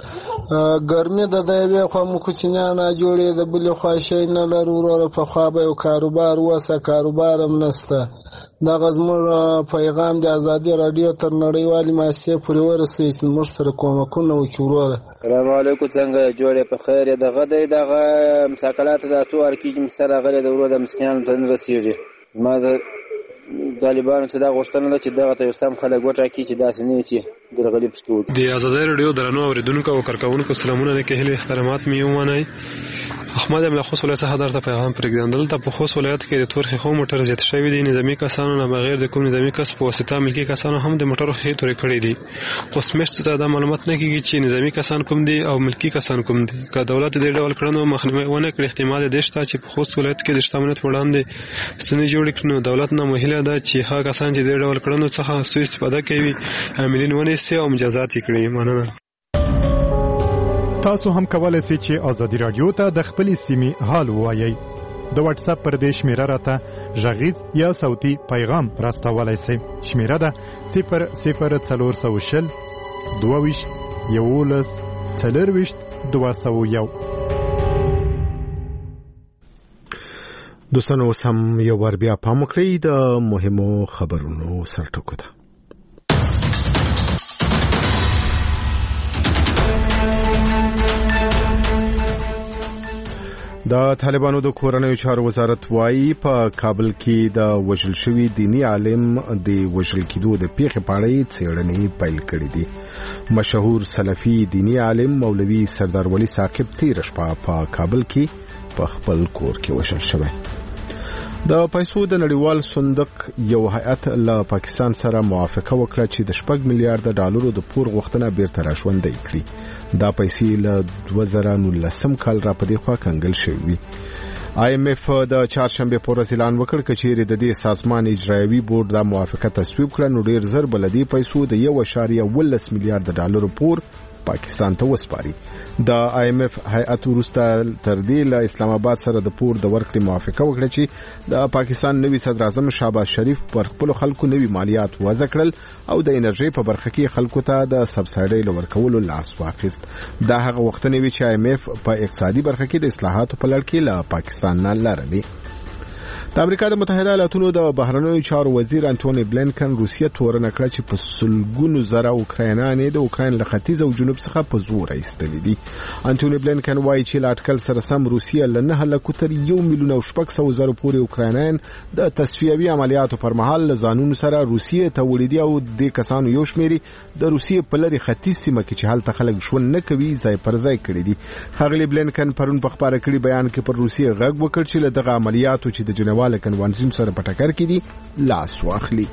E: ګرمي د د یوې خوا مو کوچنیان راجوړې د بلې خوا شی نه لرو. وروره پخوا به یو کاروبار وسه، کاروبار هم نشته. دغه زموږ پیغام د ازادي راډیو تر نړیوالې مؤسسې پورې ورسوي چې موږ سره کومکونه وکړي. وروره
G: سلام علیکم، څنګه جوړې په خیر یې؟ دغه دی دغه مساکلات د اتو ارکیږي مې سره راغلی د وروره د مسکینانو ته نه رسېږي. ما د طالبانو څخه دا غوښتنه ده چې دغه ته یو سم خلک وټاکي چې داسې نه وي چې درغلي پکې وکړي.
D: د ازادۍ راډیو درنو اوریدونکو او کارکوونکو سلامونه، د کهلي احترامات مې ومنئ. احمد ابن خوست ولایت څخه درته پیغام پرېږدم. دلته په خوست ولایت کې د تور ښیښو موټر زیات شوي دي. نظامي کسانو نه بغیر د کوم نظامي کس په واسطه ملکي کسانو هم د موټرو ښیښې تورې کړې دي. خوستمېشتو ته دا معلومات نه کېږي چې نظامي کسان کوم دي او ملکي کسان کوم دي. که دولت د دې ډول کړنو مخنیوی ونه کړي، احتمال دی شته چې په خوست ولایت کې د شته امنیت په وړاندې ستونزې جوړې کړي. نو دولت نه مهیله ده چې هغه کسان چې د دې ډول کړنو څخه سوء استفاده کوي عاملین ونیسي او مجازات یې کړي. مننه.
I: تاسو هم کولای شئ چې ازادي رادیو ته د خپلې سیمې حال ووایئ. د واتس اپ پر دې شمیره راته غږیز یا صوتي پیغام راستولای شئ. شمیره ده صفر صفر څلور سوه شل دوه ویشت یولس څلرویشت دوه سوه یو.
A: دوستانو سم یو ور بیا پام وکړئ د مهمو خبرونو سرټکو ته. د طالبانو د کورنیو چارو وزارت وايي په کابل کې د وژل شوي دینی عالم د وژل کېدو د پیښې په اړه څېړنې پیل کړې دي. مشهور سلفي دینی عالم مولوي سردار ولی ثاقب تېره شپه په کابل کې په خپل کور کې وژل شوی. د پیسو د نړیوال صندوق یو هیئت له پاکستان سره موافقه وکړه چې د شپږ میلیارډ ډالرو د پور غوښتنه بیرته راژوندۍ کړي. دا پیسې له دوه زره نولسم کال را په دې خوا کنګل شوې وي. آی ایم ایف د چهارشنبه په ورځ اعلان وکړ چې چیرې د دې سازمان اجرایوي بورډ دا موافقه تصویب کړه نو ډیر زر بل دې پیسو د یو اشاریه ولس میلیارډ ډالرو پور پاکستان ته وسپاري. د آی ایم ایف هیئت ورسته تر دې له اسلام آباد سره د پور د ورکړې موافقه وکړه چې د پاکستان نوي صدر اعظم شهباز شریف پر خپل خلکو نوي مالیات وضع کړل او د انرژي په برخه کې خلکو ته د سبسایډي لورکولو لاس واخیست. دا هغه وختونه وی چې آی ایم ایف په اقتصادي برخه کې د اصلاحاتو په لړ کې له پاکستان نه لارلي. د امریکا د متحده ایالاتونو د بهرنیو چارو وزیر انټونی بلینکن روسیه تورنه کړه چې په سلګونو زره اوکراینان د اوکراین له ختیځ او جنوب څخه په زور ایستلي دي. انټونی بلینکن وایي چې لاټکل سره سم روسیه له نه لکه تر یو میلیون او شپږ سوه زره پورې اوکراینان د تصفیوي عملیاتو پر مهال له ځانونو سره روسیه ته وړي دي او د کسانو یو شمېري د روسیه په لري ختیځ سیمه کې چې هلته خلک ژوند نه کوي ځای پر ځای کړي دي. ښاغلي بلینکن پرون په خبره کړي بیان کې پر روسیه غږ وکړ چې له دغه عملیاتو چې د جنیوا کنوانسیون سره په ټکر کې دي لاس واخلي.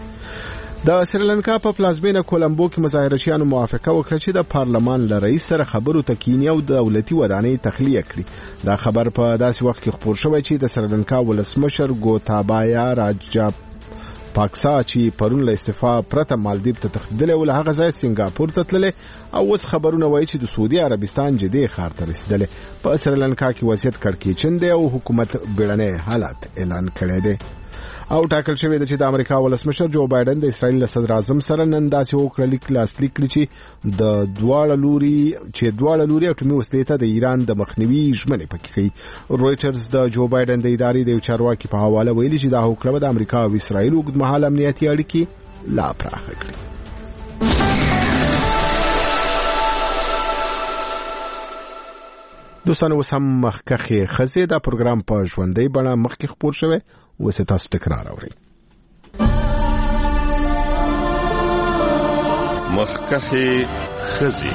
A: د سریلانکا په پلازمینه کولمبو کې مظاهرچیانو موافقه وکړه چې د پارلمان له رئیس سره خبرو ته کینی او دولتي ودانۍ تخلیه کړي. دا خبر په داسې وخت کې خبر شوی چې د سریلانکا ولسمشر ګوتابایا راجا پاکسا چې پرون له استعفا پرته مالدیو ته تښتېدلی او له هغه ځای سنګاپور ته تللی او اوس خبرونه وایي چې د سعودي عربستان جدي ښار ته رسېدلی. په سریلانکا کې وضعیت کړکېچن دی او حکومت بیړنی حالات اعلان کړی دی او ټاکل شوی دی چې د امریکا ولسمشر جو بایدن د اسرائیل له صدر اعظم سره نن داسې وکړه لیک لاسلیک کړي چې د دواړه لوري چې دواړه لوري اټومي وسلې ته د ایران د مخنیوي ژمنې پکې کوي. رويټرز د جو بایدن د ادارې د یو چارواکي په حواله ویلي چې دا وکړه د امریکا او اسرائیل اوږدمهاله امنیتي اړیکې لا پراخه کړي. دوستانو وسم مخکخي خزه دا پروګرام په ژوندۍ بڼه مخکې خبر شوی وسه تاسو تکرار اورئ.
W: مخکخي خزه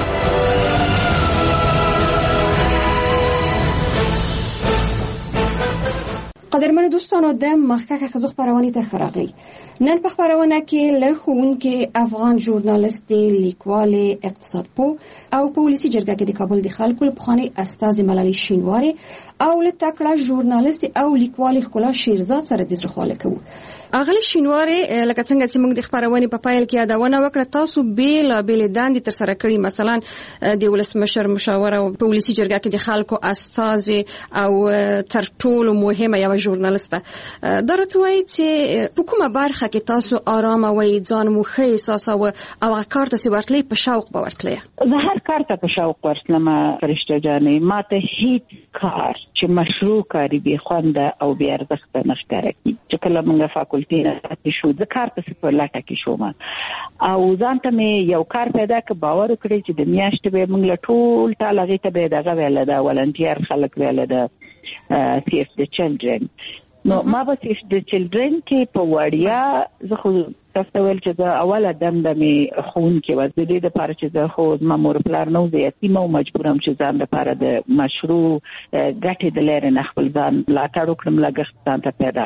F: قدرمن دوستانو د مخکخه خزو خبرونه ته خراغلی. نن په خبرونه کې له ښوونکي افغان ژورنالیست لیکوال اقتصاد پو او پولیسي جرګه کې د کابل د خلکو په خاني استاد ملالي شینواری او له تکړه ژورنالیست او لیکوال خلا شیرزاد سره د زرخواله کوي. اغلی شینواری لکه څنګه چې موږ د خبرونه په پایل کې یادونه وکړه تاسو بیل بیل داندې تر سره کړی مثلا د ولسمشر مشاور او پولیسي جرګه کې د خلکو استاد او تر ټولو مهمه یو ژورنالیست درته وایي چې په کومه برخه کې تاسو آرام او ځان مو ښه احساس او او کار ته ورتلې په شوق به ورتلې.
X: زه هر کار ته په شوق ورتلم فرشته جانې، ما ته هیڅ کار چې مشروع کاری به خوند او به ارزښت نه ښکاري. چې کله موږ فاکولټي نه شو د کار په په لاټه کې شوم او ځان ته مې یو کار پیدا ک باور وکړي چې د میاشتې به موږ له ټول ټاله غي ته به دغه ویل دا ولنټیر خلک ویل دا سیف د چلډرن نو ما به د چلډرن کې په وړیا زه خو تاسو ویل چې دا اوله دنده مې خون کې و د دې لپاره چې زه خو ما مور پلار نو زه یتیم او مجبورم چې ځان لپاره د مشروع ګټې د لارې نه خپل ځان لاټړ وکړم لګښت ځان ته پیدا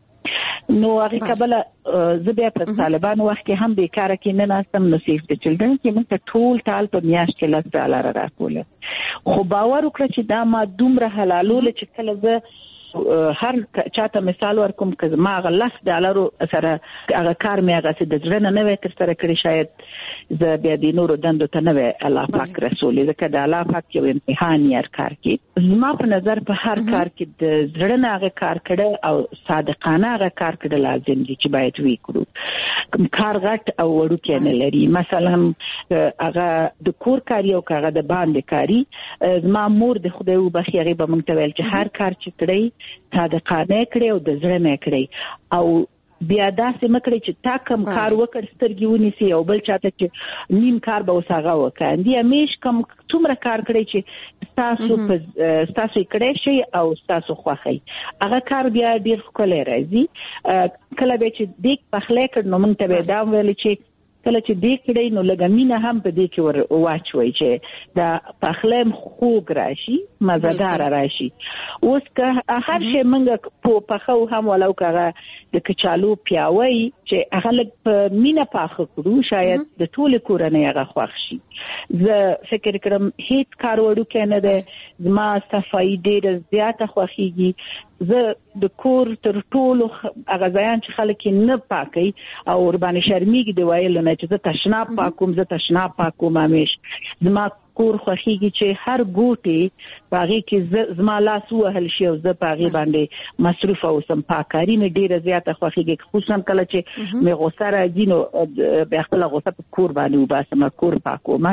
X: کړم نو هغه کبله زه بیا په طالبان وخت کې هم بیکاره کې نه ناستم نو سیف د چلډرن کې موږ ټول ټال په میاشت کې لس ډالر راکول خو باور وکړه چې دا ما دومره حلالول چې کله زه هر چاته مثال ورکوم که ما هغه لس ډالرو سره هغه کار مې هغه د زړه نه نه وی تر سره کړی شاید زه بیا د نورو دندو ته نه وی الله پاک رسول ځکه د الله پاک یو امتحان یې کار کې زما په نظر په هر کار کې د زړه نه هغه کار کړه او صادقانه هغه کار کړه لازم دي چې باید وی کړو کار غټ او وړوکی نه لري مثلا هغه د کور کاری او هغه د باندې کاری زما مور د خدای وبخښي هغه به موږ ته ویل چې هر کار چې کړی صادقانه کړی او د زړه نه کړی او بیا داسې مکړی چې تا کم کار وکړ سترګې ونیسي او بل چاته چې نیم کار به اوس هغه وکړي دی همیش کم څومره کار کړی چې تاسو په تاسو کړی شي او تاسو خوښي هغه کار بیا ډیر ښکلی راځي کله به چې دیک پخلی کړ نو موږ ته به دا ویل چې کله چې دې کړی نو لږه مینه هم په دې کې ور واچوي چې دا پخلم خوږ راشي مزدار راشي اوس که هر شی موږ په پخو هم ولو کغه د کچالو پیاوي چې هغه لږ په مینه پاخه کړو شاید د ټول کورنۍ هغه خوښ شي زه فکر کوم هیڅ کار وړو کې نه ده زما صفائی ډېر زیاته خوښیږي زه د کور تر ټولو هغه ځایان چې خلک نه پاکي او ور باندې شرمېږي دی وایل نه چې زه تشناب پاکوم زه تشناب پاکوم همیش زما کور خوښیږي چې هر ګوټي باغې کې زما لاس وهل شي او زه باغې باندې مصروف اوسم پاکاري مې ډیره زیاته خوښیږي خصوصا کله چې مې غوسه راځي نو بیا خپل غوسه په کور باندې وباسم کور پاکوم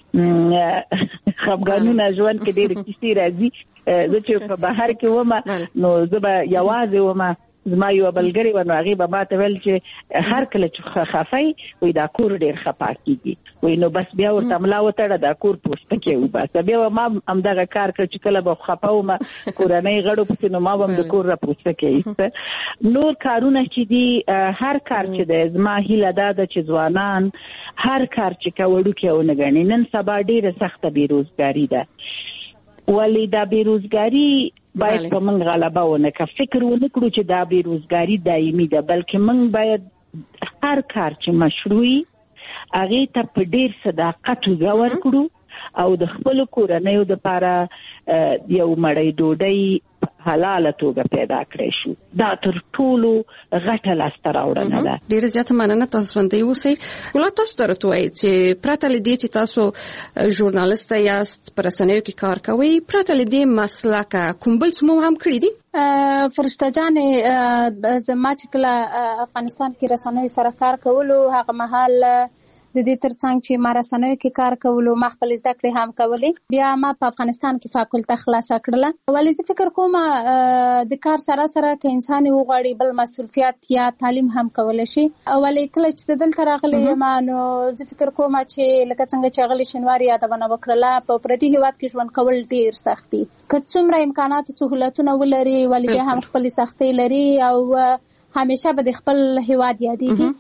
X: خپګانونه ژوند کې ډیره کیسې راځي زه چې په بهر کې ومه نو زه به یوازې ومه زما یو بلګری ونه هغه به ما ته ویل چې هر کله چې خفای وي دا کور ډیر خپاکیږي وي نو بس بیا ورته ملا وتړه دا کور پوسټ کې وباسه بیا ما هم دغه کار کړ چې کله به خپاو ما کورنۍ غړو پسې نو ما هم د کور را پوسټ کې نور کارونه چې دي هر کار چې د زما هیله ده چې ځوانان هر کار چې کوړو کې ونګني نن سبا ډیره سخته بیروزګاری ده ولی دا بیروزګاری باید په موږ غلبه ونه کړو فکر ونه کړو چې دا بیروزګاری دایمي ده بلکې موږ باید هر کار چې مشروعي هغه ته په ډیر صداقت وګور کړو او د خپل کورنۍ لپاره یو مړی ډوډۍ حلاله توګه پیدا کړی شو دا تر ټولو غټه لاسته راوړنه ده
F: ډیره زیاته مننه تاسو باندې اوسئ ولې تاسو درته وایي چې پرته له دې چې تاسو ژورنالیست یاست پر رسنیو کې کار کوئ پرته له دې مسلک کوم بل څه هم کړی دي
B: فرشته جان زما چې کله افغانستان کې رسنیو سره کار کولو هغه مهال د دې ترڅنګ چې ما رسنیو کې کار کولو ما خپل زده کړې هم کولې بیا ما په افغانستان کې فاکولټه خلاصه کړله ولې زه فکر کوم د کار سره سره که انسان وغواړي بل مسؤلیت یا تعلیم هم کولای شي ولې کله چې دلته راغلی ما نو زه فکر کوم چې لکه څنګه چې غلي شنواري یادونه وکړه په پردي هیواد کې ژوند کول ډیر سخت دي که څومره امکانات او سہولتونه ولري ولې بیا هم خپل سختۍ لري او همیشه به د خپل هیواد یادېږي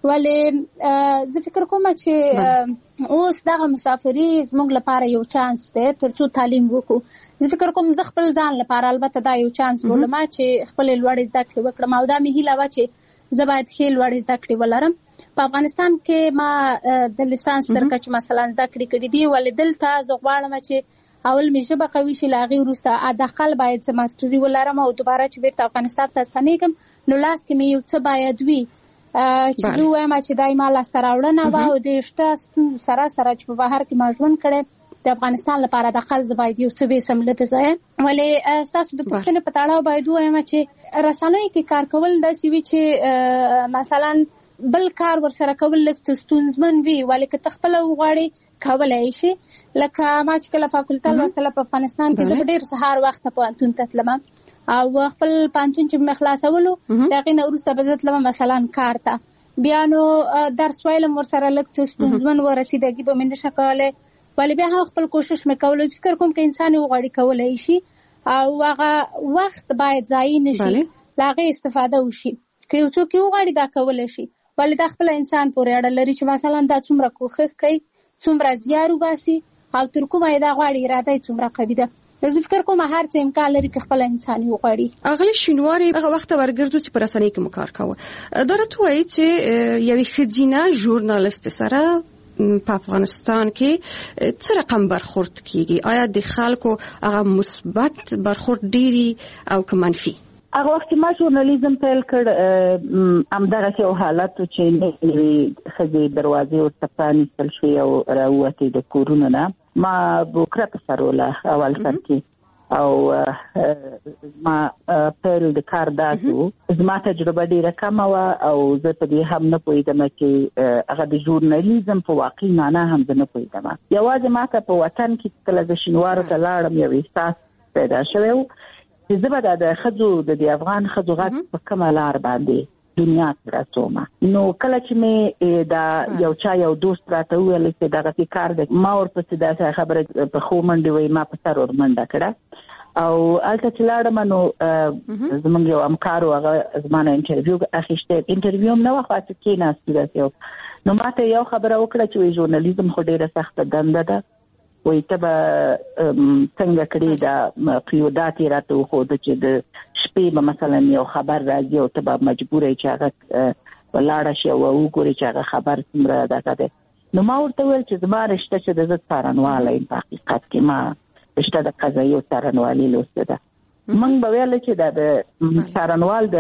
B: ولې زه فکر کوم چې اوس دغه مسافري زموږ لپاره یو چانس دی ترڅو تعلیم وکړو زه فکر کوم زه خپل ځان لپاره البته دا یو چانس بولم چې خپل لوړ زده کړې وکړم او دا مې هیله وه چې زه باید ښې لوړ زده کړې ولرم په افغانستان کې ما د لیسانس تر کچې مثلا زده کړې کړې دي ولې دلته زه غواړم چې اول مې ژبه قوي شي له هغې وروسته حداقل باید زه ماسټري ولرم او دوباره چې بیرته افغانستان ته ستنېږم نو لاس کې مې یو څه باید وي چې زه وایم چې دا یې ما لاسته راوړنه وه او د شته ستونزو سره سره چې په بهر کې ما ژوند کړی د افغانستان لپاره حداقل زه باید یو څه ویسم له د ځایه ولې ستاسو د پوښتنې په تړاو باید ووایم چې رسنیو کې کار کول داسې وي چې مثلا بل کار ورسره کول لږ څه ستونزمن وي ولې که ته خپله وغواړې کولی شي لکه ما چې کله فاکولټه لوستله په افغانستان کې زه په ډېر سهار وخته پوهنتون ته تلم او خپل پوهنتون چې مې خلاصولو د هغې نه وروسته به زه تلم مثلا کار ته بیا نو درس ویلم ورسره لږ څه ستونزمن ورسېدګي به مې نشه کولی ولې بیا هم خپل کوشش مې کولو فکر کوم که انسان وغواړي کولی شي او هغه وخت باید ضایع نه شي لاغه استفاده وشي. که یو څوک یو غواړي دا کولای شي، ولې دا خپل انسان پورې اړه لري چې مثلا دا څومره کوښښ کوي، څومره زیار وباسي او تر کومه دا غواړي اراده یې څومره قوي ده. زه فکر کوم هر څه امکان لري چې خپل انسان یې وغواړي.
F: اغلی شینواری هغه وخت ورګرځو چې پر رسنۍ کې مو کار کاوه. دا راته وایي چې یوې ښځینه ژورنالیست سره په افغانستان کې څه رقم برخورد کیږي؟ آیا د خلکو هغه مثبت برخورد ډیری او که منفي؟
X: هغه وخت ما ژورنالیزم پیل کړ، همدغه یو حالت چې نوې ښځې دروازې ورته پرانیستل شوې او راووتې د کورونو نه. ما بوکره په سروله اول سر کې او ما پیل د کار داسو. زما تجربه ډیره کمه وه او زه په دې هم نه پوهېدم چې هغه د ژورنالیزم په واقعي معنا هم زه نه پوهېدم. یوازې ما ته په وطن کې کله زه شینوارو ته لاړم یو احساس پیدا شوی و چې زه به د ښځو د دې افغان ښځو غږ په کومه لار باندې دنیا ته رسوم. نو کله چې مې دا یو چا یو دوست راته وویل چې دغسې کار دی، ما ورپسې داسې خبره په ښو منډې وایي ما په سر ور منډه کړه او هلته چې لاړم نو زموږ یو همکار و، هغه زما نه انټرویو اخیستی. انټرویو هم نه وه، خو چې کېناستو داسې یو. نو ما ته یو خبره وکړه چې وایي ژورنالیزم خو ډېره سخته دنده ده، وایي ته به څنګه کړې. دا قیودات یې راته وښوده چې د شپې به مثلا یو خبر راځي او ته به مجبوره یې چې هغه ولاړه شي او وګورې چې هغه خبر څومره دغه دی. نو ما ورته وویل چې زما رشته چې د زه څارنواله یم، په حقیقت کې ما رشته د قضایو څارنوالي لوستې ده. موږ به ویل چې دا د څارنوال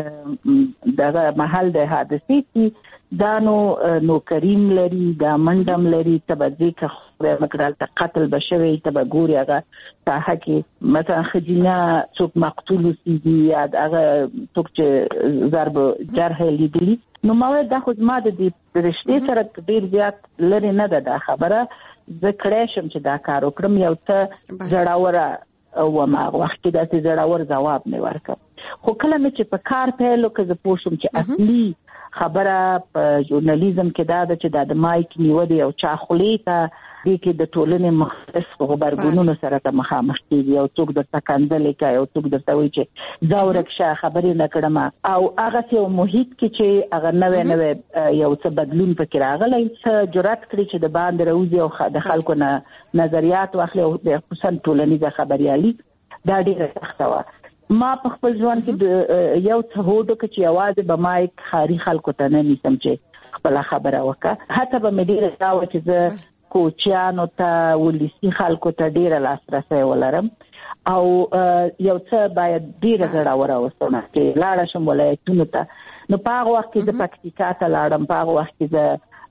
X: د دغه محل د حادثې کې دا نو نوکریم لري، دا منډم لري، ته به ځې که خدای مکړه هلته قتل به شوی، ته به ګورې هغه ساحه کې مثلا ښځینه څوک مقتول اوسېږي یا هغه څوک چې ضرب جرح یې لیدلي. نو ما ویل دا خو زما د دې رشتې سره ډېر زیات لرې نه ده دا خبره، زه کړی شم چې دا کار وکړم. یو څه زړوره وم هغه وخت کې، داسې زړور ځواب مې ورکړ. خو کله مې چې په کار پیل وکړ زه پوه شوم چې اصلي خبره په ژورنالیزم کې دا ده چې دا د مایک نیول او چا خولې ته دې کې د ټولنې مختلف غبرګونونو سره ته مخامخ کېږي. یو څوک درته کنځلې کوي، یو څوک درته وایي چې ځه ورک شه خبرې نه کړم، او هغسې یو محیط کې چې هغه نوی نوی یو څه بدلون پکې راغلی، څه جرأت کړي چې د باندې راوځي او د خلکو نه نظریات واخلي، او خصوصا ټولنیزه خبریالي دا ډېره سخته وه. ما په خپل ژوند کې یو څه هوډ وکړ چې یوازې به مایک ښاري خلکو ته نه نیسم چې خپله خبره وکړه. حتی به مې ډېره دا وه چې زه کوچیانو ته، ولسي خلکو ته ډېره لاسرسی ولرم او یو څه باید ډېره زړوره اوسم چې لاړه شم ولایتونو ته. نو په هغه وخت کې زه پکتیکا ته لاړم، په هغه وخت کې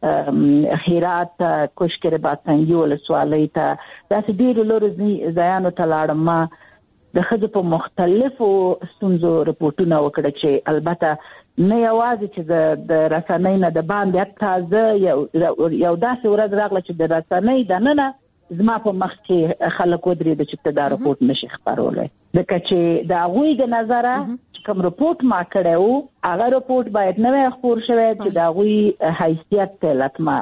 X: زه هرات ته، کوشکر بادسنګي ولسوالۍ ته، داسې ډېرو لرو ځایانو ته لاړم. ما د ښځو په مختلفو ستونزو رپورټونه وکړه چې البته نه یوازې چې د د رسنۍ نه د باندې، حتی زه یو یو داسې ورځ راغله چې د رسنۍ دننه زما په مخ کې خلک ودرېده چې ته دا رپورټ نشي خپرولی، ځکه چې د هغوی د نظره چې کوم رپورټ ما کړی و هغه رپورټ باید نوی خپور شوی چې د هغوی حیثیت ته لطمه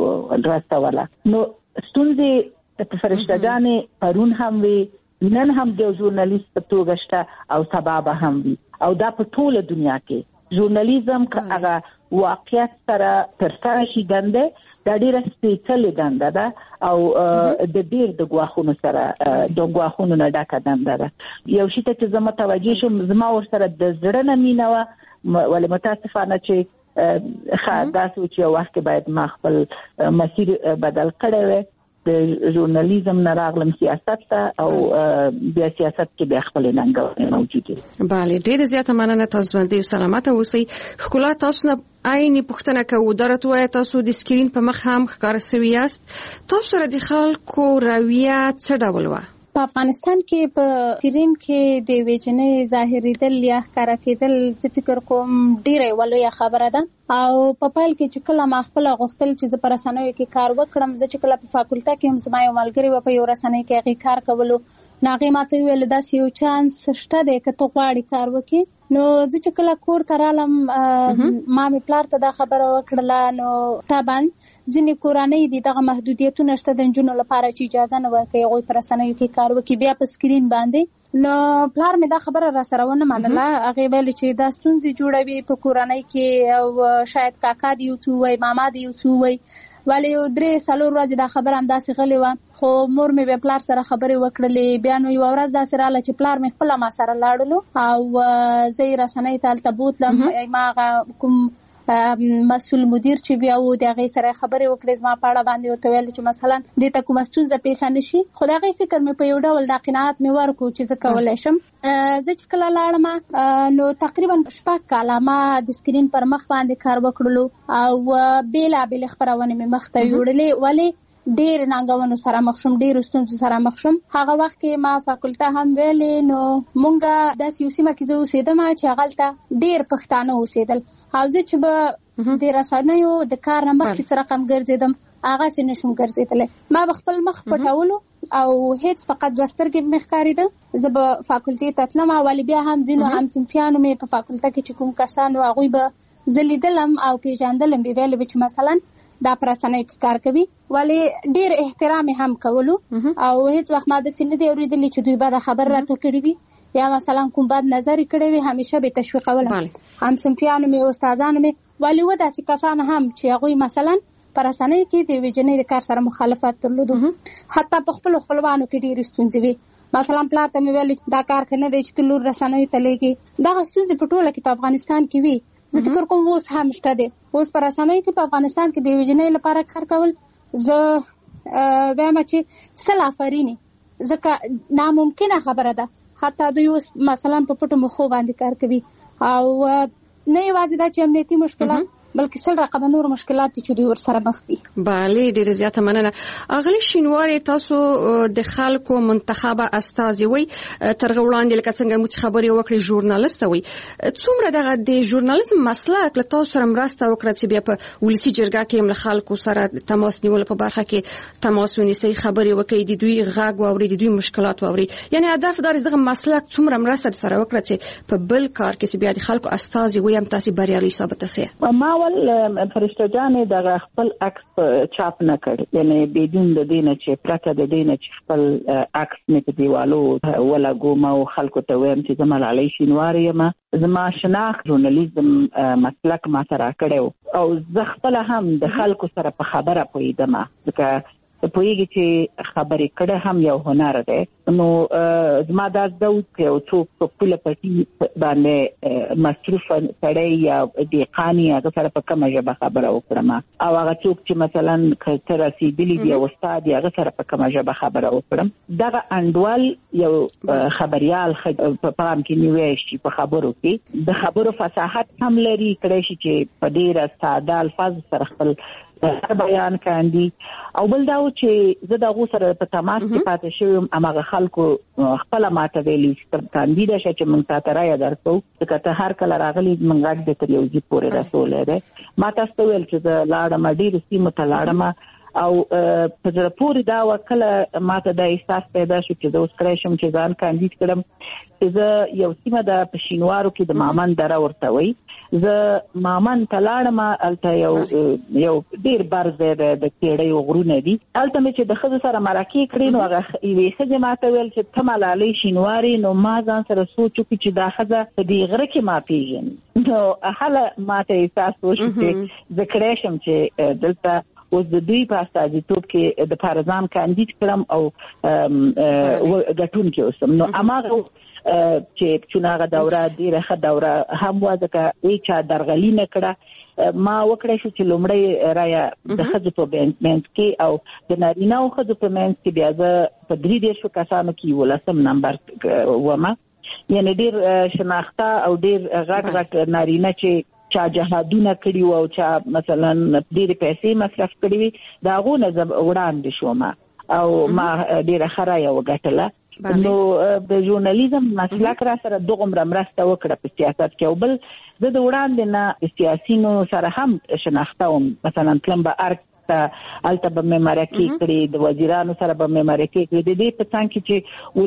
X: رسوله. نو ستونزې فرشتګانې پرون هم وي، نن هم د ژورنالیست په توګه شته او سبا به هم وي، او دا په ټوله دنیا کې ژورنالیزم که هغه واقعیت سره ترسره شي دنده دا ډېره سپېڅلې دنده ده او د ډېر د ګواښونو سره د ګواښونو نه ډکه دنده ده. یو شي ته چې زه متوجه شوم زما ورسره د زړه نه مینه وه، ولې متاسفانه چې داسې و چې یو وخت کې باید ما خپل مسیر بدل کړی وی، د ژورنالیزم نه راغلم سیاست ته او بیا سیاست کې بیا خپل ننګونې موجود دي.
F: بله، ډېره زیاته مننه، تاسو ژوندي او سلامته اوسئ. ښکلا تاسو نه عیني پوښتنه کوو، دا راته وایه تاسو د سکرین په مخ هم ښکاره سوي یاست، تاسو سره د خلکو رویه څه ډول وه؟
B: په افغانستان کې په سکرین کې د یوې جنۍ ظاهرېدل یا ښکاره کېدل زه فکر کوم ډېره یوه لویه خبره ده، او په پیل کې چې کله ما خپله غوښتل چې زه په رسنیو کې کار وکړم، زه چې کله په فاکولته کې هم زما یو ملګري وه په یو رسنۍ کې هغې کار کولو، نو هغې ما ته وویل داسې یو چانس شته دی که ته غواړې کار وکړې. نو زه چې کله کور ته رالم ما مې پلار ته دا خبره وکړله، نو طبعا ځینې کورنۍ دي دغه محدودیتونه شته د نجونو لپاره چې اجازه نه ورکوي هغوی په رسنیو کې کار وکړي، بیا په سکرین باندې نو پلار مې دا خبره را سره ونه منله. هغې ویل چې دا ستونزې جوړوي په کورنۍ کې او شاید کاکا دې یو څه ووایي، ماما دې یو څه ووایي. ولې یو درې څلور ورځې دا خبره همداسې غلې وه، خو مور مې بیا پلار سره خبرې وکړلې. بیا نو یوه ورځ داسې راغله چې پلار مې خپله ما سره لاړلو او زه یې رسنۍ ته هلته بوتلم. ما هغه کوم مسؤل مدیر چې بیا و د هغې سره خبرې وکړې، زما په اړه باندې ورته ویل چې مثلا دې ته کومه ستونزه پیښه نه شي. خو د هغې فکر مې په یو ډول دا قناعت مې ورکړو چې زه کولی شم. زه چې کله لاړم نو تقریبا شپږ کاله ما د سکرین پر مخ باندې کار وکړلو او بېلابېلې خپرونې مې مخ ته یوړلې. ولې ډېر ننګونو سره مخ شوم، ډېرو ستونزو سره مخ شوم. هغه وخت کې ما فاکولته هم ویلې، نو مونږ داسې یو سیمه کې زه اوسېدم چې هغلته ډېر پښتانه اوسېدل او زه چې به د رسنیو د کار نه مخکې څه رقم ګرځېدم هغسې نه شوم ګرځېدلی. ما به خپل مخ پټولو او هیڅ فقط دوه سترګې مې ښکارېده. زه به فاکولتې ته تلم، ولې بیا هم ځینو همصنفیانو مې په فاکولته کې چې کوم کسان وو هغوی به زه لیدلم او پېژندلم، بې ویلې به چې مثلا دا په رسنیو کې کار کوي. ولې ډېر احترام هم کولو او هیڅ وخت ما داسې نه دی اورېدلی چې دوی بده خبر راته کړي وي یا مثلا کوم بد نظر یې کړی وي. همیشه به تشویقولم همصنفیانو مې، استادانو مې. ولې و داسې کسان هم چې هغوی مثلا په رسنیو کې د یوې جنۍ د کار سره مخالفت درلودو، حتی په خپلو خپلوانو کې ډېرې ستونزې وي. مثلا پلار ته مې ویل دا کار که نه دی چې ته لور رسنیو ته لیږې. دغه ستونزې په ټوله کې په افغانستان کې وي. زه فکر کوم اوس هم شته دی. اوس په رسنیو کې په افغانستان کې د یوې جنۍ لپاره کار کول زه وایم چې سل آفرینې، ځکه ناممکنه خبره ده. حتی دوی اوس مثلا په پټو مخو باندې کار کوي او نه یوازې دا چې امنیتي مشکلات بلکې سل رقمه نور مشکلات دي چې دوی ورسره مخ دي.
F: بله، ډېره زیاته مننه. اغلې شینوارې، تاسو د خلکو منتخبه استازي وئ، تر هغه وړاندې لکه څنګه مو چې خبرې وکړې ژورنالسته وئ. څومره دغه د ژورنالیزم مسلک له تاسو سره مرسته وکړه چې بیا په ولسي جرګه کې هم له خلکو سره تماس نیولو په برخه کې تماس ونیسئ، خبرې وکړئ، د دوی غږ واورئ، د دوی مشکلات واورئ. یعنې هدف دا دی دغه مسلک څومره مرسته سره وکړه چې په بل کار کې چې بیا د خلکو استازي وئ هم تاسې بریالي ثابته سئ.
X: ما ول فرشته جانې دغه خپل عکس چاپ نه کړ، یعنی بدون د دې نه چې پرته د دې نه چې خپل عکس مې په دیوالو ولګوم او خلکو ته وایم چې زه ملالۍ شینواري یم. زما شناخت ژورنالیزم مسلک ما ته راکړی او زه خپله هم د خلکو سره په خبره پوهېدم، ځکه پوهېږي چې خبرې کړه هم یو هنر دی. نو زما دا زده وه چې یو څوک په پوله پټي باندې مصروف سړی یا دهقان یې هغه سره په کومه ژبه خبره وکړم، او هغه څوک چې مثلا که ته رسېدلي دي او استاد یې هغه سره په کومه ژبه خبره وکړم. دغه انډول یو خبریال په پام کې نیوی شي، په خبرو کې د خبرو فصاحت هم لري، کړی شي چې په ډېره ساده الفاظ سره خپل بیان کاندي. او بل دا و چې زه د هغو سره په تماس کې پاتې شوی یم، هماغه خلکو خپله ماته ویلي چې ته کاندیده شه چې موږ تا ته رایه درکوو، ځکه ته هر کله راغلي موږ غږ دې تر یو ځای پورې رسولی دی. ما تاسو ته ویل چې زه لاړم، ډېرو سیمو ته لاړم او په زړه پورې دا وه کله ما ته دا احساس پیدا شو چې زه اوس کړی شم چې ځان کاندید کړم چې زه یو سیمه ده په شینوارو کې د مامن دره ورته وایي، زه مامن ته لاړم. هلته یو یو ډېر بر ځای دی، د کېړیو غرونه دي. هلته مې چې د ښځو سره مرکې کړې نو هغه یوې ښځې ما ته ویل چې ته ملالۍ شینوارې. نو ما ځان سره سوچ وکړو چې دا ښځه په دې غره کې ما پېژني. نو هله ما ته احساس وشو چې زه کړی شم چې دلته اوس د دوی په استازیتوب کې د پارزام کاندید کړم او ګټونکی اوسم. نو هماغه چې چون هغه دوره ډېره ښه دوره هم وه، ځکه هېچا درغلي نه کړه. ما وکړی شو چې لومړی رایه د ښځو په منځ کې او د نارینهو ښځو په منځ کې بیا زه په درې دېرشو کسانو کې یولسم نمبر ومه. یعنې ډېر شناخته او ډېر غټ غټ نارینه چې چا جهادونه کړي وو او چا مثلا ډېرې پیسې مصرف کړي وي، د هغو نه زه وړاندې شوم او ما ډېره ښه رایه وګټله. نو د ژورنالیزم مسلک را سره دغومره مرسته وکړه په سیاست کې. او بل زه د وړاندې نه سیاسینو سره هم شناخته وم، مثلا تلم به ارګ ته الته به مې مرکې کړې، د وزیرانو سره به مې مرکې کړې. د دې په څنګ کې چې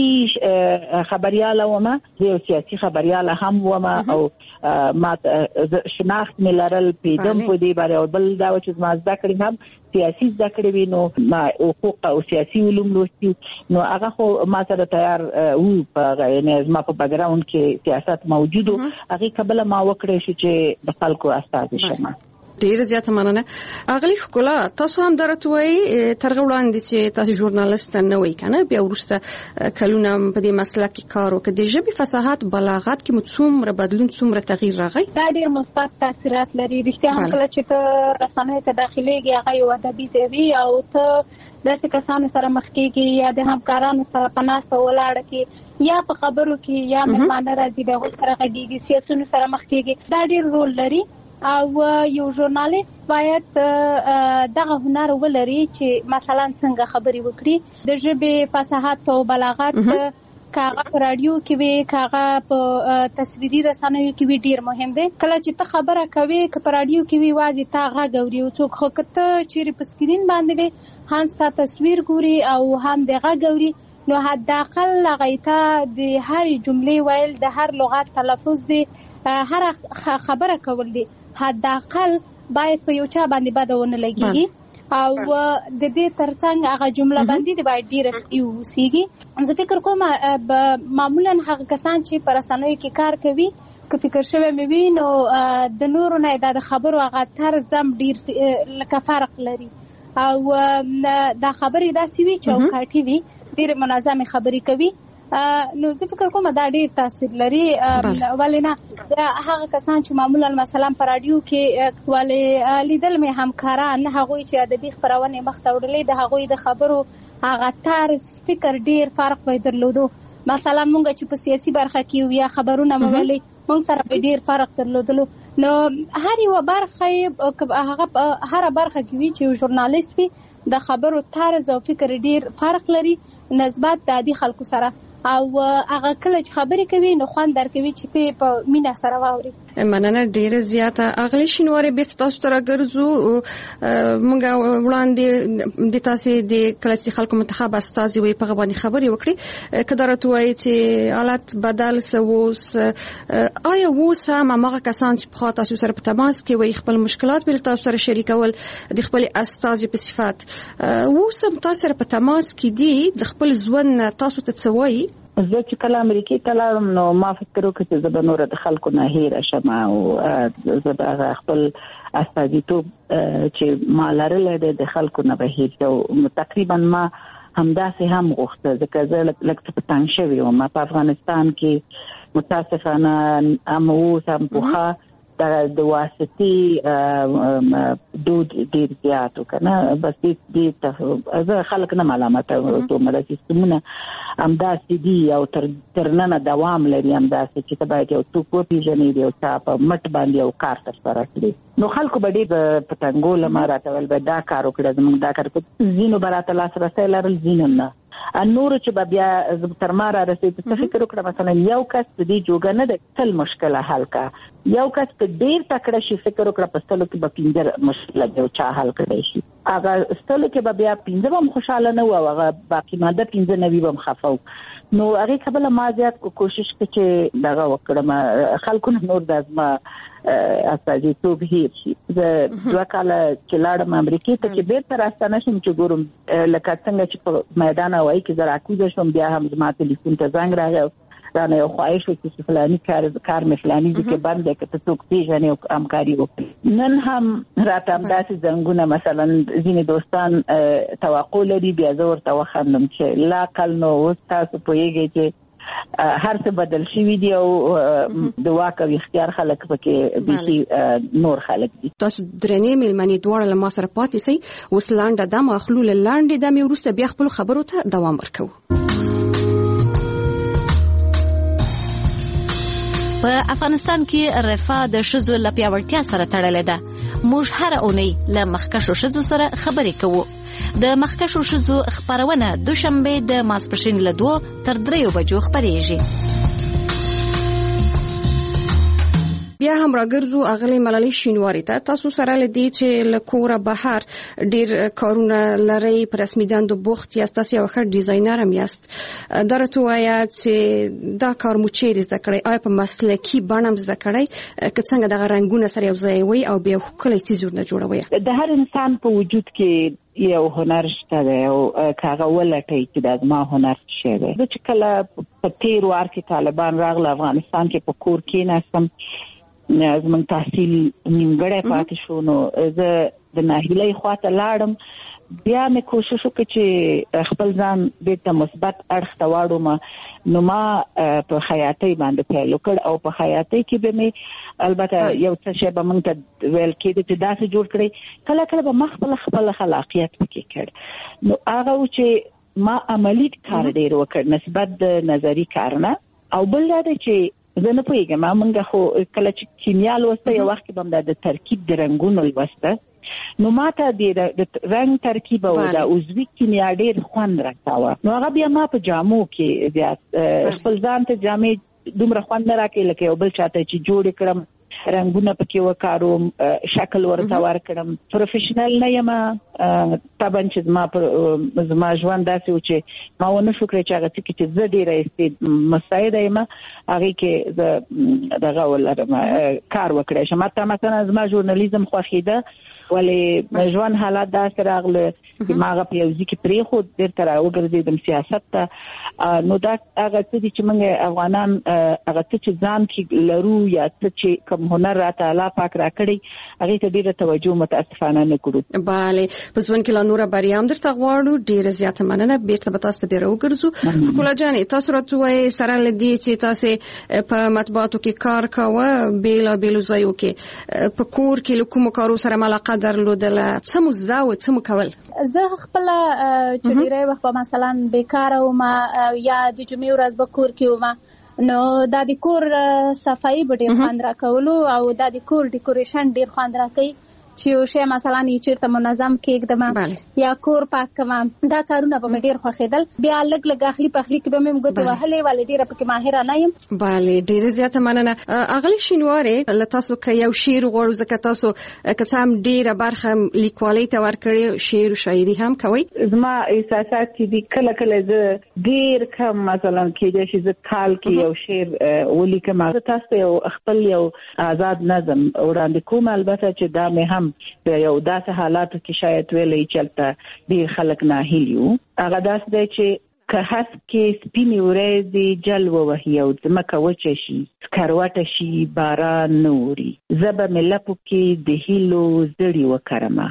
X: ولسی خبرياله ومه، یو سیاسي خبرياله هم ومه او ما شناخت مې لرل پیدم په دې باندې. او بل دا چې زما زده کړې هم سیاسي زده کړې وي، نو ما حقوق او سیاسي علوم لوستي، نو هغه خو ما سره تیار وو په یعنی زما په بیکګراوند کې سیاست موجود و. هغه قبل ما وکړې شو چې د خلکو استازي شمه.
F: ډیر زیاته مننه. اغلی ښکلا، تاسو هم درته وایي تر وړاندې چې تاسو ژورنالیست نه وای کنه، بیا ورسته کلونه په دې مسله کې کار وکړ. د ژبې فصاحت بلاغت کې مڅومره بدلون، څومره تغییر راغی؟
B: دا ډیر مثبت تاثیرات لري. رښتیا هم کله چې ته رسنیو ته داخليږي هغه یو ادبي ځای او ته داسې کسانو سره مخ کېږي یا د همکارانو سره په ناسته ولاړه کې یا په خبرو کې یا مېلمانه راځي د هغوی سره غږېږي، سیاسیونو سره مخ کېږي. دا ډیر رول لري او یو ژورنالیست باید دغه هنر ولري چې مثلا څنګه خبري وکړي. د ژبې فصاحت او بلاغت کاغه په رادیو کې وي، کاغه په تصویري رسنیو کې وي، ډیر مهم دی. کله چې ته خبره کوي که په رادیو کې وي واځي تا غږ اوري، او څوک خو کته چیرې په سکرین باندې وي هم ستا تصویر ګوري او هم د غږ اوري، نو حداقل لغیته د هر جملې ویل، د هر لغت تلفظ دی، هر خبره کول دی، حداقل باید په یو چا باندې بد ونه لګیږي او د دې ترڅنګ هغه جمله باندې د باید ډیر اوسېږي. زه فکر کوم معمولا هغه کسان چې پر رسنیو کې کار کوي که فکر شوی مې وي نو د نورو نه د خبرو هغه طرز هم ډیر لکه فرق لري او دا خبرې داسې وي چې چوکاټي وي، ډیر منظمې خبرې کوي. نو زه فکر کوم دا ډیر تاثیر لري. ولې نه هغه کسان چې معمولا مثلا په رادیو کې ولې لیدل مې همکاران هغوی چې ادبي خبرونه مخ ته وړلې، د هغوی د خبرو هغه طرز فکر ډیر فرق به درلودو. مثلا مونږ چې په سیاسي برخه کې یا خبرونه مولې مونږ سره به ډیر فرق درلودلو. نو هر یو برخه هغه هر برخه کې وی چې ژورنالیست وي د خبرو طرز او فکر ډیر فرق لري نسبت د عادي خلکو سره، او هغه کله چې خبرې کوي نو خوند درکوي چې ته په مینه سره واوري.
F: مننه ډیره زیاته. اغلی شینواري به تاسو ته راګرځو. مونږ وړاندې د تاسو د کلاسي خلکو منتخب استازي وي په غوښنه خبرې وکړي. کدارت وایي چې حالت بدل سووس، آیا ووس هم هغه کسان چې په تاسو سره په تماس کې وي خپل مشکلات بل تاسو سره شریکول د خپل استازي په صفات ووس هم تاسو سره په تماس کې دي د خپل ژوند تاسو ته څوي؟
X: زه چې کله امریکای ته لاړم نو ما فکر وکړ چې زه به نور د خلکو نه هیره شم او زه به خپل استازیتوب چې ما لرلی دی د خلکو نه به هیر شم. تقریبا ما همداسې هم غوښته ځکه زه لږ څه په تنګ شوې وم. په افغانستان کې متاسفانه هم اوس هم پخوا د واسطي دود ډیر زیات وکنه، بس دې زه خلک نه ملامت کوم، د سیستمونه همداسې دي او تر تر نن دوام لري همداسې چې ته باید یو څوک وپېژنې د یو چا په مټ باندې یو کار ترسره کړي. نو خلکو به ډېر په تنګو له ما راته ویل به دا کار وکړه، زموږ دا کار وکړه. ځینو به راته لاسرسی لرل، ځینو نه. نورو چې به بیا تر ما را رسېد څه فکر وکړه مثلا یو کس د دې جوګه نه ده تل مشکله حل کا، یو کس که ډېر تکړه شي فکر وکړه په ستلو کې به پنځه مشکله یو چا حل کړی شي. هغه ستلو کې به بیا پنځه هم خوشحاله نه وو او هغه باقي ماده پنځه نوي به هم خفه وو. نو هغې قبله ما زیات کوشش کړ چې دغه وکړم خلکو نه نور د زما استازیتوب هیر شي. زه دوه کاله چې لاړم امریکې ته چې بیرته راستنه شم چې ګورم لکه څنګه چې په میدان هوایي کې زه راکوزه شوم بیا هم زما تلیفون ته زنګ راغی رانه یو خواهش وکړي چې فلاني کار کار مې فلاني ځای کې بند دی که ته څوک پېژنې او همکاري وکړي. نن هم راته همداسې زنګونه مثلا ځینې دوستان توقع لري، بیا زه ورته وخندم چې لا کل نو اوس تاسو پوهېږئ چې هر څه بدل شوي دي او د واک او اختیار خلک پکې بیخي نور خلک دي.
F: تاسو درنې مېلمنې دواړه له ما سره پاتې سئ. اوس لنډه دم اخلو، له لنډې دمې وروسته بیا خپلو خبرو ته دوام ورکوو.
J: په افغانستان کې رفاه د ښځو له پیاوړتیا سره تړلې ده. موږ هره اونۍ له مخکښو ښځو سره خبرې کوو. د مخکښو ښځو خپرونه دوشنبه د ماسپښین له دوه تر دریو بجو خپرېږي.
K: بیا هم راګرځو اغلی ملالي شینواری ته. تاسو سره لدی چې لکوره بهر ډیر کارونه لري په رسمي دندو بوخت یاست، تاسو یو ښه ډیزاینر هم یاست. درته وایا چې دا کار مو چیرې زده کړی؟ آیا په مسلکي بڼه هم زده کړی که څنګه دغه رنګونه سره یو ځای وي او بیا ښکلی څیزونه جوړوي؟
X: د هر انسان په وجود کې یو هنر شته دی او کاغه ولټي چې د ما هنر شي دی. زه چې کله په تیر وار کې طالبان راغله افغانستان کې په کور کې ناستم، زموږ تحصیل نیمګړی پاتې شو، نو زه د ناهیلۍ خواته لاړم. بیا مې کوشش وکړ چې خپل ځان بیرته مثبت اړخ ته واړوم، نو ما په خیاطۍ باندې پیل وکړ او په خیاطۍ کې به مې البته یو څه شی به موږ ته ویل کېده چې داسې جوړ کړئ، کله کله به ما خپل خپل خلاقیت پکې کړ. نو هغه و چې ما عملي کار ډېر وکړ نسبت د نظري کار نه. او بل دا دی چې زه نه پوهېږم، موږ خو کله چې کیمیا لوسته یو وخت کې به هم د ترکیب د رنګونو لوسته، نو ماته د رنګ ترکیب او د عضوي کیمیا ډېر خوند راکاوه. نو هغه بیا ما په جامو کې بیا خپل ځان ته جامې دومره خوند نه راکوي لکه یو بل چاته چې جوړې کړم، رنګونه پکې وکاروم، شکل ورته ورکړم. پروفیشنل نه یم طبعا چې زما زما ژوند داسې و چې ما ونه شو کړی چې هغه څه کې چې زه ډېره مستعده یم هغې کې زه دغه ولرم کار وکړی شم. حتی مثلا زما ژورنالیزم خوښېده، ولې ژوند حالات داسې راغله چې ما هغه په یو ځای کې پرېښود، بېرته راوګرځېدم سیاست ته. نو دا هغه څه دي چې موږ افغانان هغه څه چې ځان کې لرو یا څه چې کوم هنر راته الله پاک راکړی هغې ته ډېره توجه متاسفانه نه کړو.
K: بله، په ژوند کې لا نوره بریا هم درته غواړو. ډېره زیاته مننه. بېرته به تاسو ته بیا راوګرځو. ښکلا جانې، تاسو راته ووایئ سره له دې چې تاسې په مطبوعاتو کې کار کوه بېلابېلو ځایو کې، په کور کې له کومو کارو سره علاقه درلودله؟ څه مو زده و څه مو کول؟
B: زه خپله چې ډېری وخت به مثلا بېکاره وم یا د جمعې ورځ به کور کې وم، نو دا د کور صفایي به ډېر خوند راکولو او دا د کور ډیکوریشن ډېر خوند راکوي چې یو شی مثلا یې چېرته منظم کېږدم یا کور پاک کوم، دا کارونه به مې ډېر خوښېدل. بیا لږ لږ اخلي پخلي کې به مې ګوتې وهلې، ولې ډېره پکې ماهره نه یم.
K: بله، ډېره زیاته مننه. اغلې شینوارې، له تاسو که یو شعر غواړو، ځکه تاسو که څه هم ډېره برخه لیکوالۍ ته ورکړې، شعر و شاعري هم کوئ.
X: زما احساسات چې دي کله کله زه ډېر کم مثلا کېدای شي زه کال کې یو شعر ولیکم. زه تاسو ته یو خپل یو آزاد نظم وړاندې کوم، البته چې دا مې هم په یو داسې حالاتو کې شاید ویلی چې هلته ډېر خلک ناهیلي وو. هغه داسې دی چې که هسک کې سپینې ورځې جل ووهي او ځمکه وچه شي، سکروټه شي، باران نه اوري، زه به مې لپو کې د هیلو زړي وکرمه،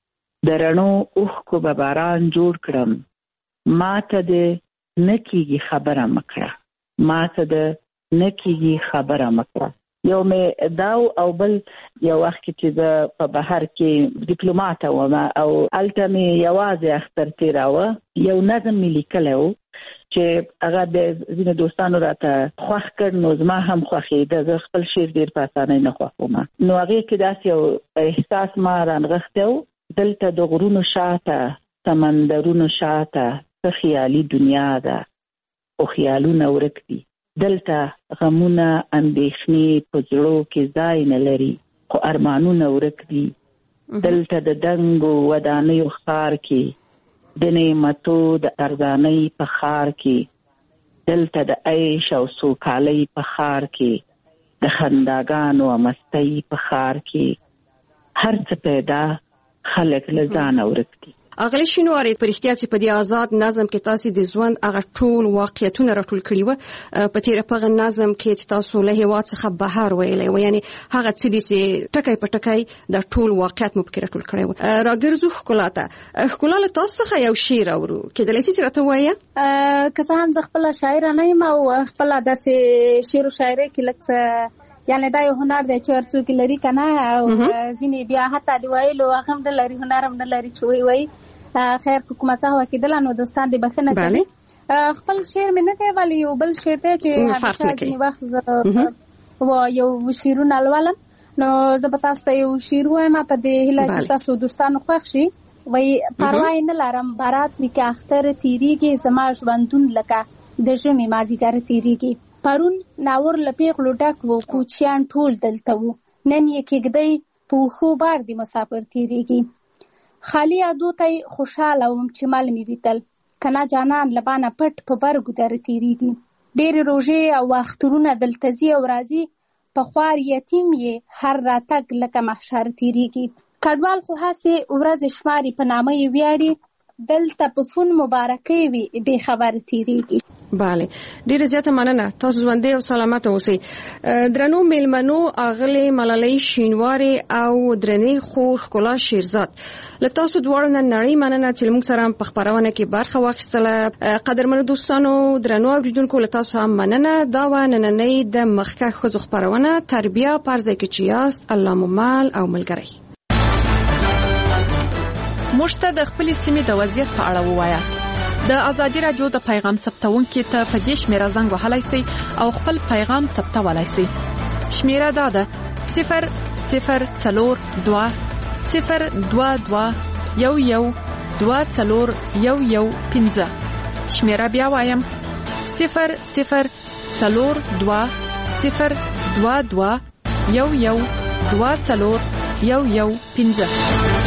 X: د رڼو اوښکو به باران جوړ کړم، ما ته د نه کېږي خبره مه کړه، ما ته د نه کېږي خبره مه کړه. یو مې داو او بل یو وخت کې چې زه په بهر کې ډیپلوماته وم او هلته مې یوازې اختر تېراوه، یو نظم مې لیکلی و چې هغه د ځینو دوستانو راته خوښ کړ، نو زما هم خوښېده. زه خپل شعر ډېر په اسانۍ نه خوښوم، نو هغې کې داسې یو احساس ما رانغښتی و، دلته د غرونو شاته سمندرونو شاته څه خیالي دنیا ده، خو خیالونه ورک دي، دلته غمونه اندېښنې په زړو کې ځای نه لري، خو ارمانونه ورک دي، دلته د دنګو ودانیو ښار کې، د نعمتو د ارزانۍ په ښار کې، دلته د عیش او سوکالۍ په ښار کې، د خنداګانو او مستۍ په ښار کې، هر څه پیدا خلک له ځانه ورک دي.
K: اغلی شینوارې، په رښتیا چې په دې آزاد نظم کې تاسو د ژوند هغه ټول واقعیتونه راټول کړي وو، په تېره په هغه نظم کې چې تاسو له هېواد څخه بهر ویلی و، یعنې هغه څه دي چې ټکی په ټکی د ټول واقعیت مو پکې راټول کړی و. راګرځو ښکلا ته. ښکلا، له تاسو څخه یو شعر اورو، کېدلی شي چې راته ووایه؟
B: که څه هم زه خپله شاعره نه یم او خپله داسې شعر و شاعرۍ کې لږ څه یعنی دا یو هنر دی چې هر څوک لري که نه، او ځینې بیا حتی د ویلو هغه هم نه لري، هنر هم نه لري چې وایي وایي خیر که کومه سهوه کېدله نو دوستان دې بښنه کوي. خپل شعر مې نه دی، ولی یو بل شعر دی چې همیشه ځینې وخت زه یو شعرونه لولم، نو زه به تاسو ته یو شعر ووایم په دې هیله چې تاسو دوستانو خوښ شي. وایي پروا یې نه لرم بارات وي که اختر تېرېږي، زما ژوندون لکه د ژمي مازدیګر تېرېږي، پرون ناور له پیغلو ډک و، کوچیان ټول دلته وو. نن یې کېږدی په وښو بار د مسافر تېرېږي. خالي یادو ته خوشحاله وم چې مل مې ویتل، کنا جانان لبانه پټ په برګو در تېرېږي. ډېرې روژې او اخترونه دلته ځي او راځي، په خوار یتیم یې هر راتګ لکه محشر تېرېږي. کډوال خو هسې ورځې شماري په نامه یې ویاړي، دلته په فون مبارکۍ وي بې خبره تېرېږي.
K: بله، ډیره زیاته مننه. تاسو ژوندي او سلامت اوسئ. درنو میلمنو اغلې ملالۍ شینواري او درنې خور ښکلا شیرزاد، له تاسو دواړو نه نړۍ مننه چې موږ سره په خپرونه کې برخه واخیستله. قدرمنو دوستانو، درنو اوریدونکو، له تاسو هم مننه. دا و نننۍ د مخکښ ښځو خپرونه تربیه په هر ځای کې چې یاست. الله مو مل او ملګری.
L: موږ ته د خپلې سیمې د وضعیت په اړه ووایاست. د ازادي راډیو د پیغام ثبتونکي ته په دې شمیره زنګ وهلی سئ او خپل پیغام ثبتولی سئ. شمیره دا ده صفر صفر څلور دوه صفر دوه دوه یو یو دوه څلور یو یو پنځه. شمیره بیا وایم صفر صفر څلور دوه صفر دوه دوه یو یو دوه څلور یو یو پنځه.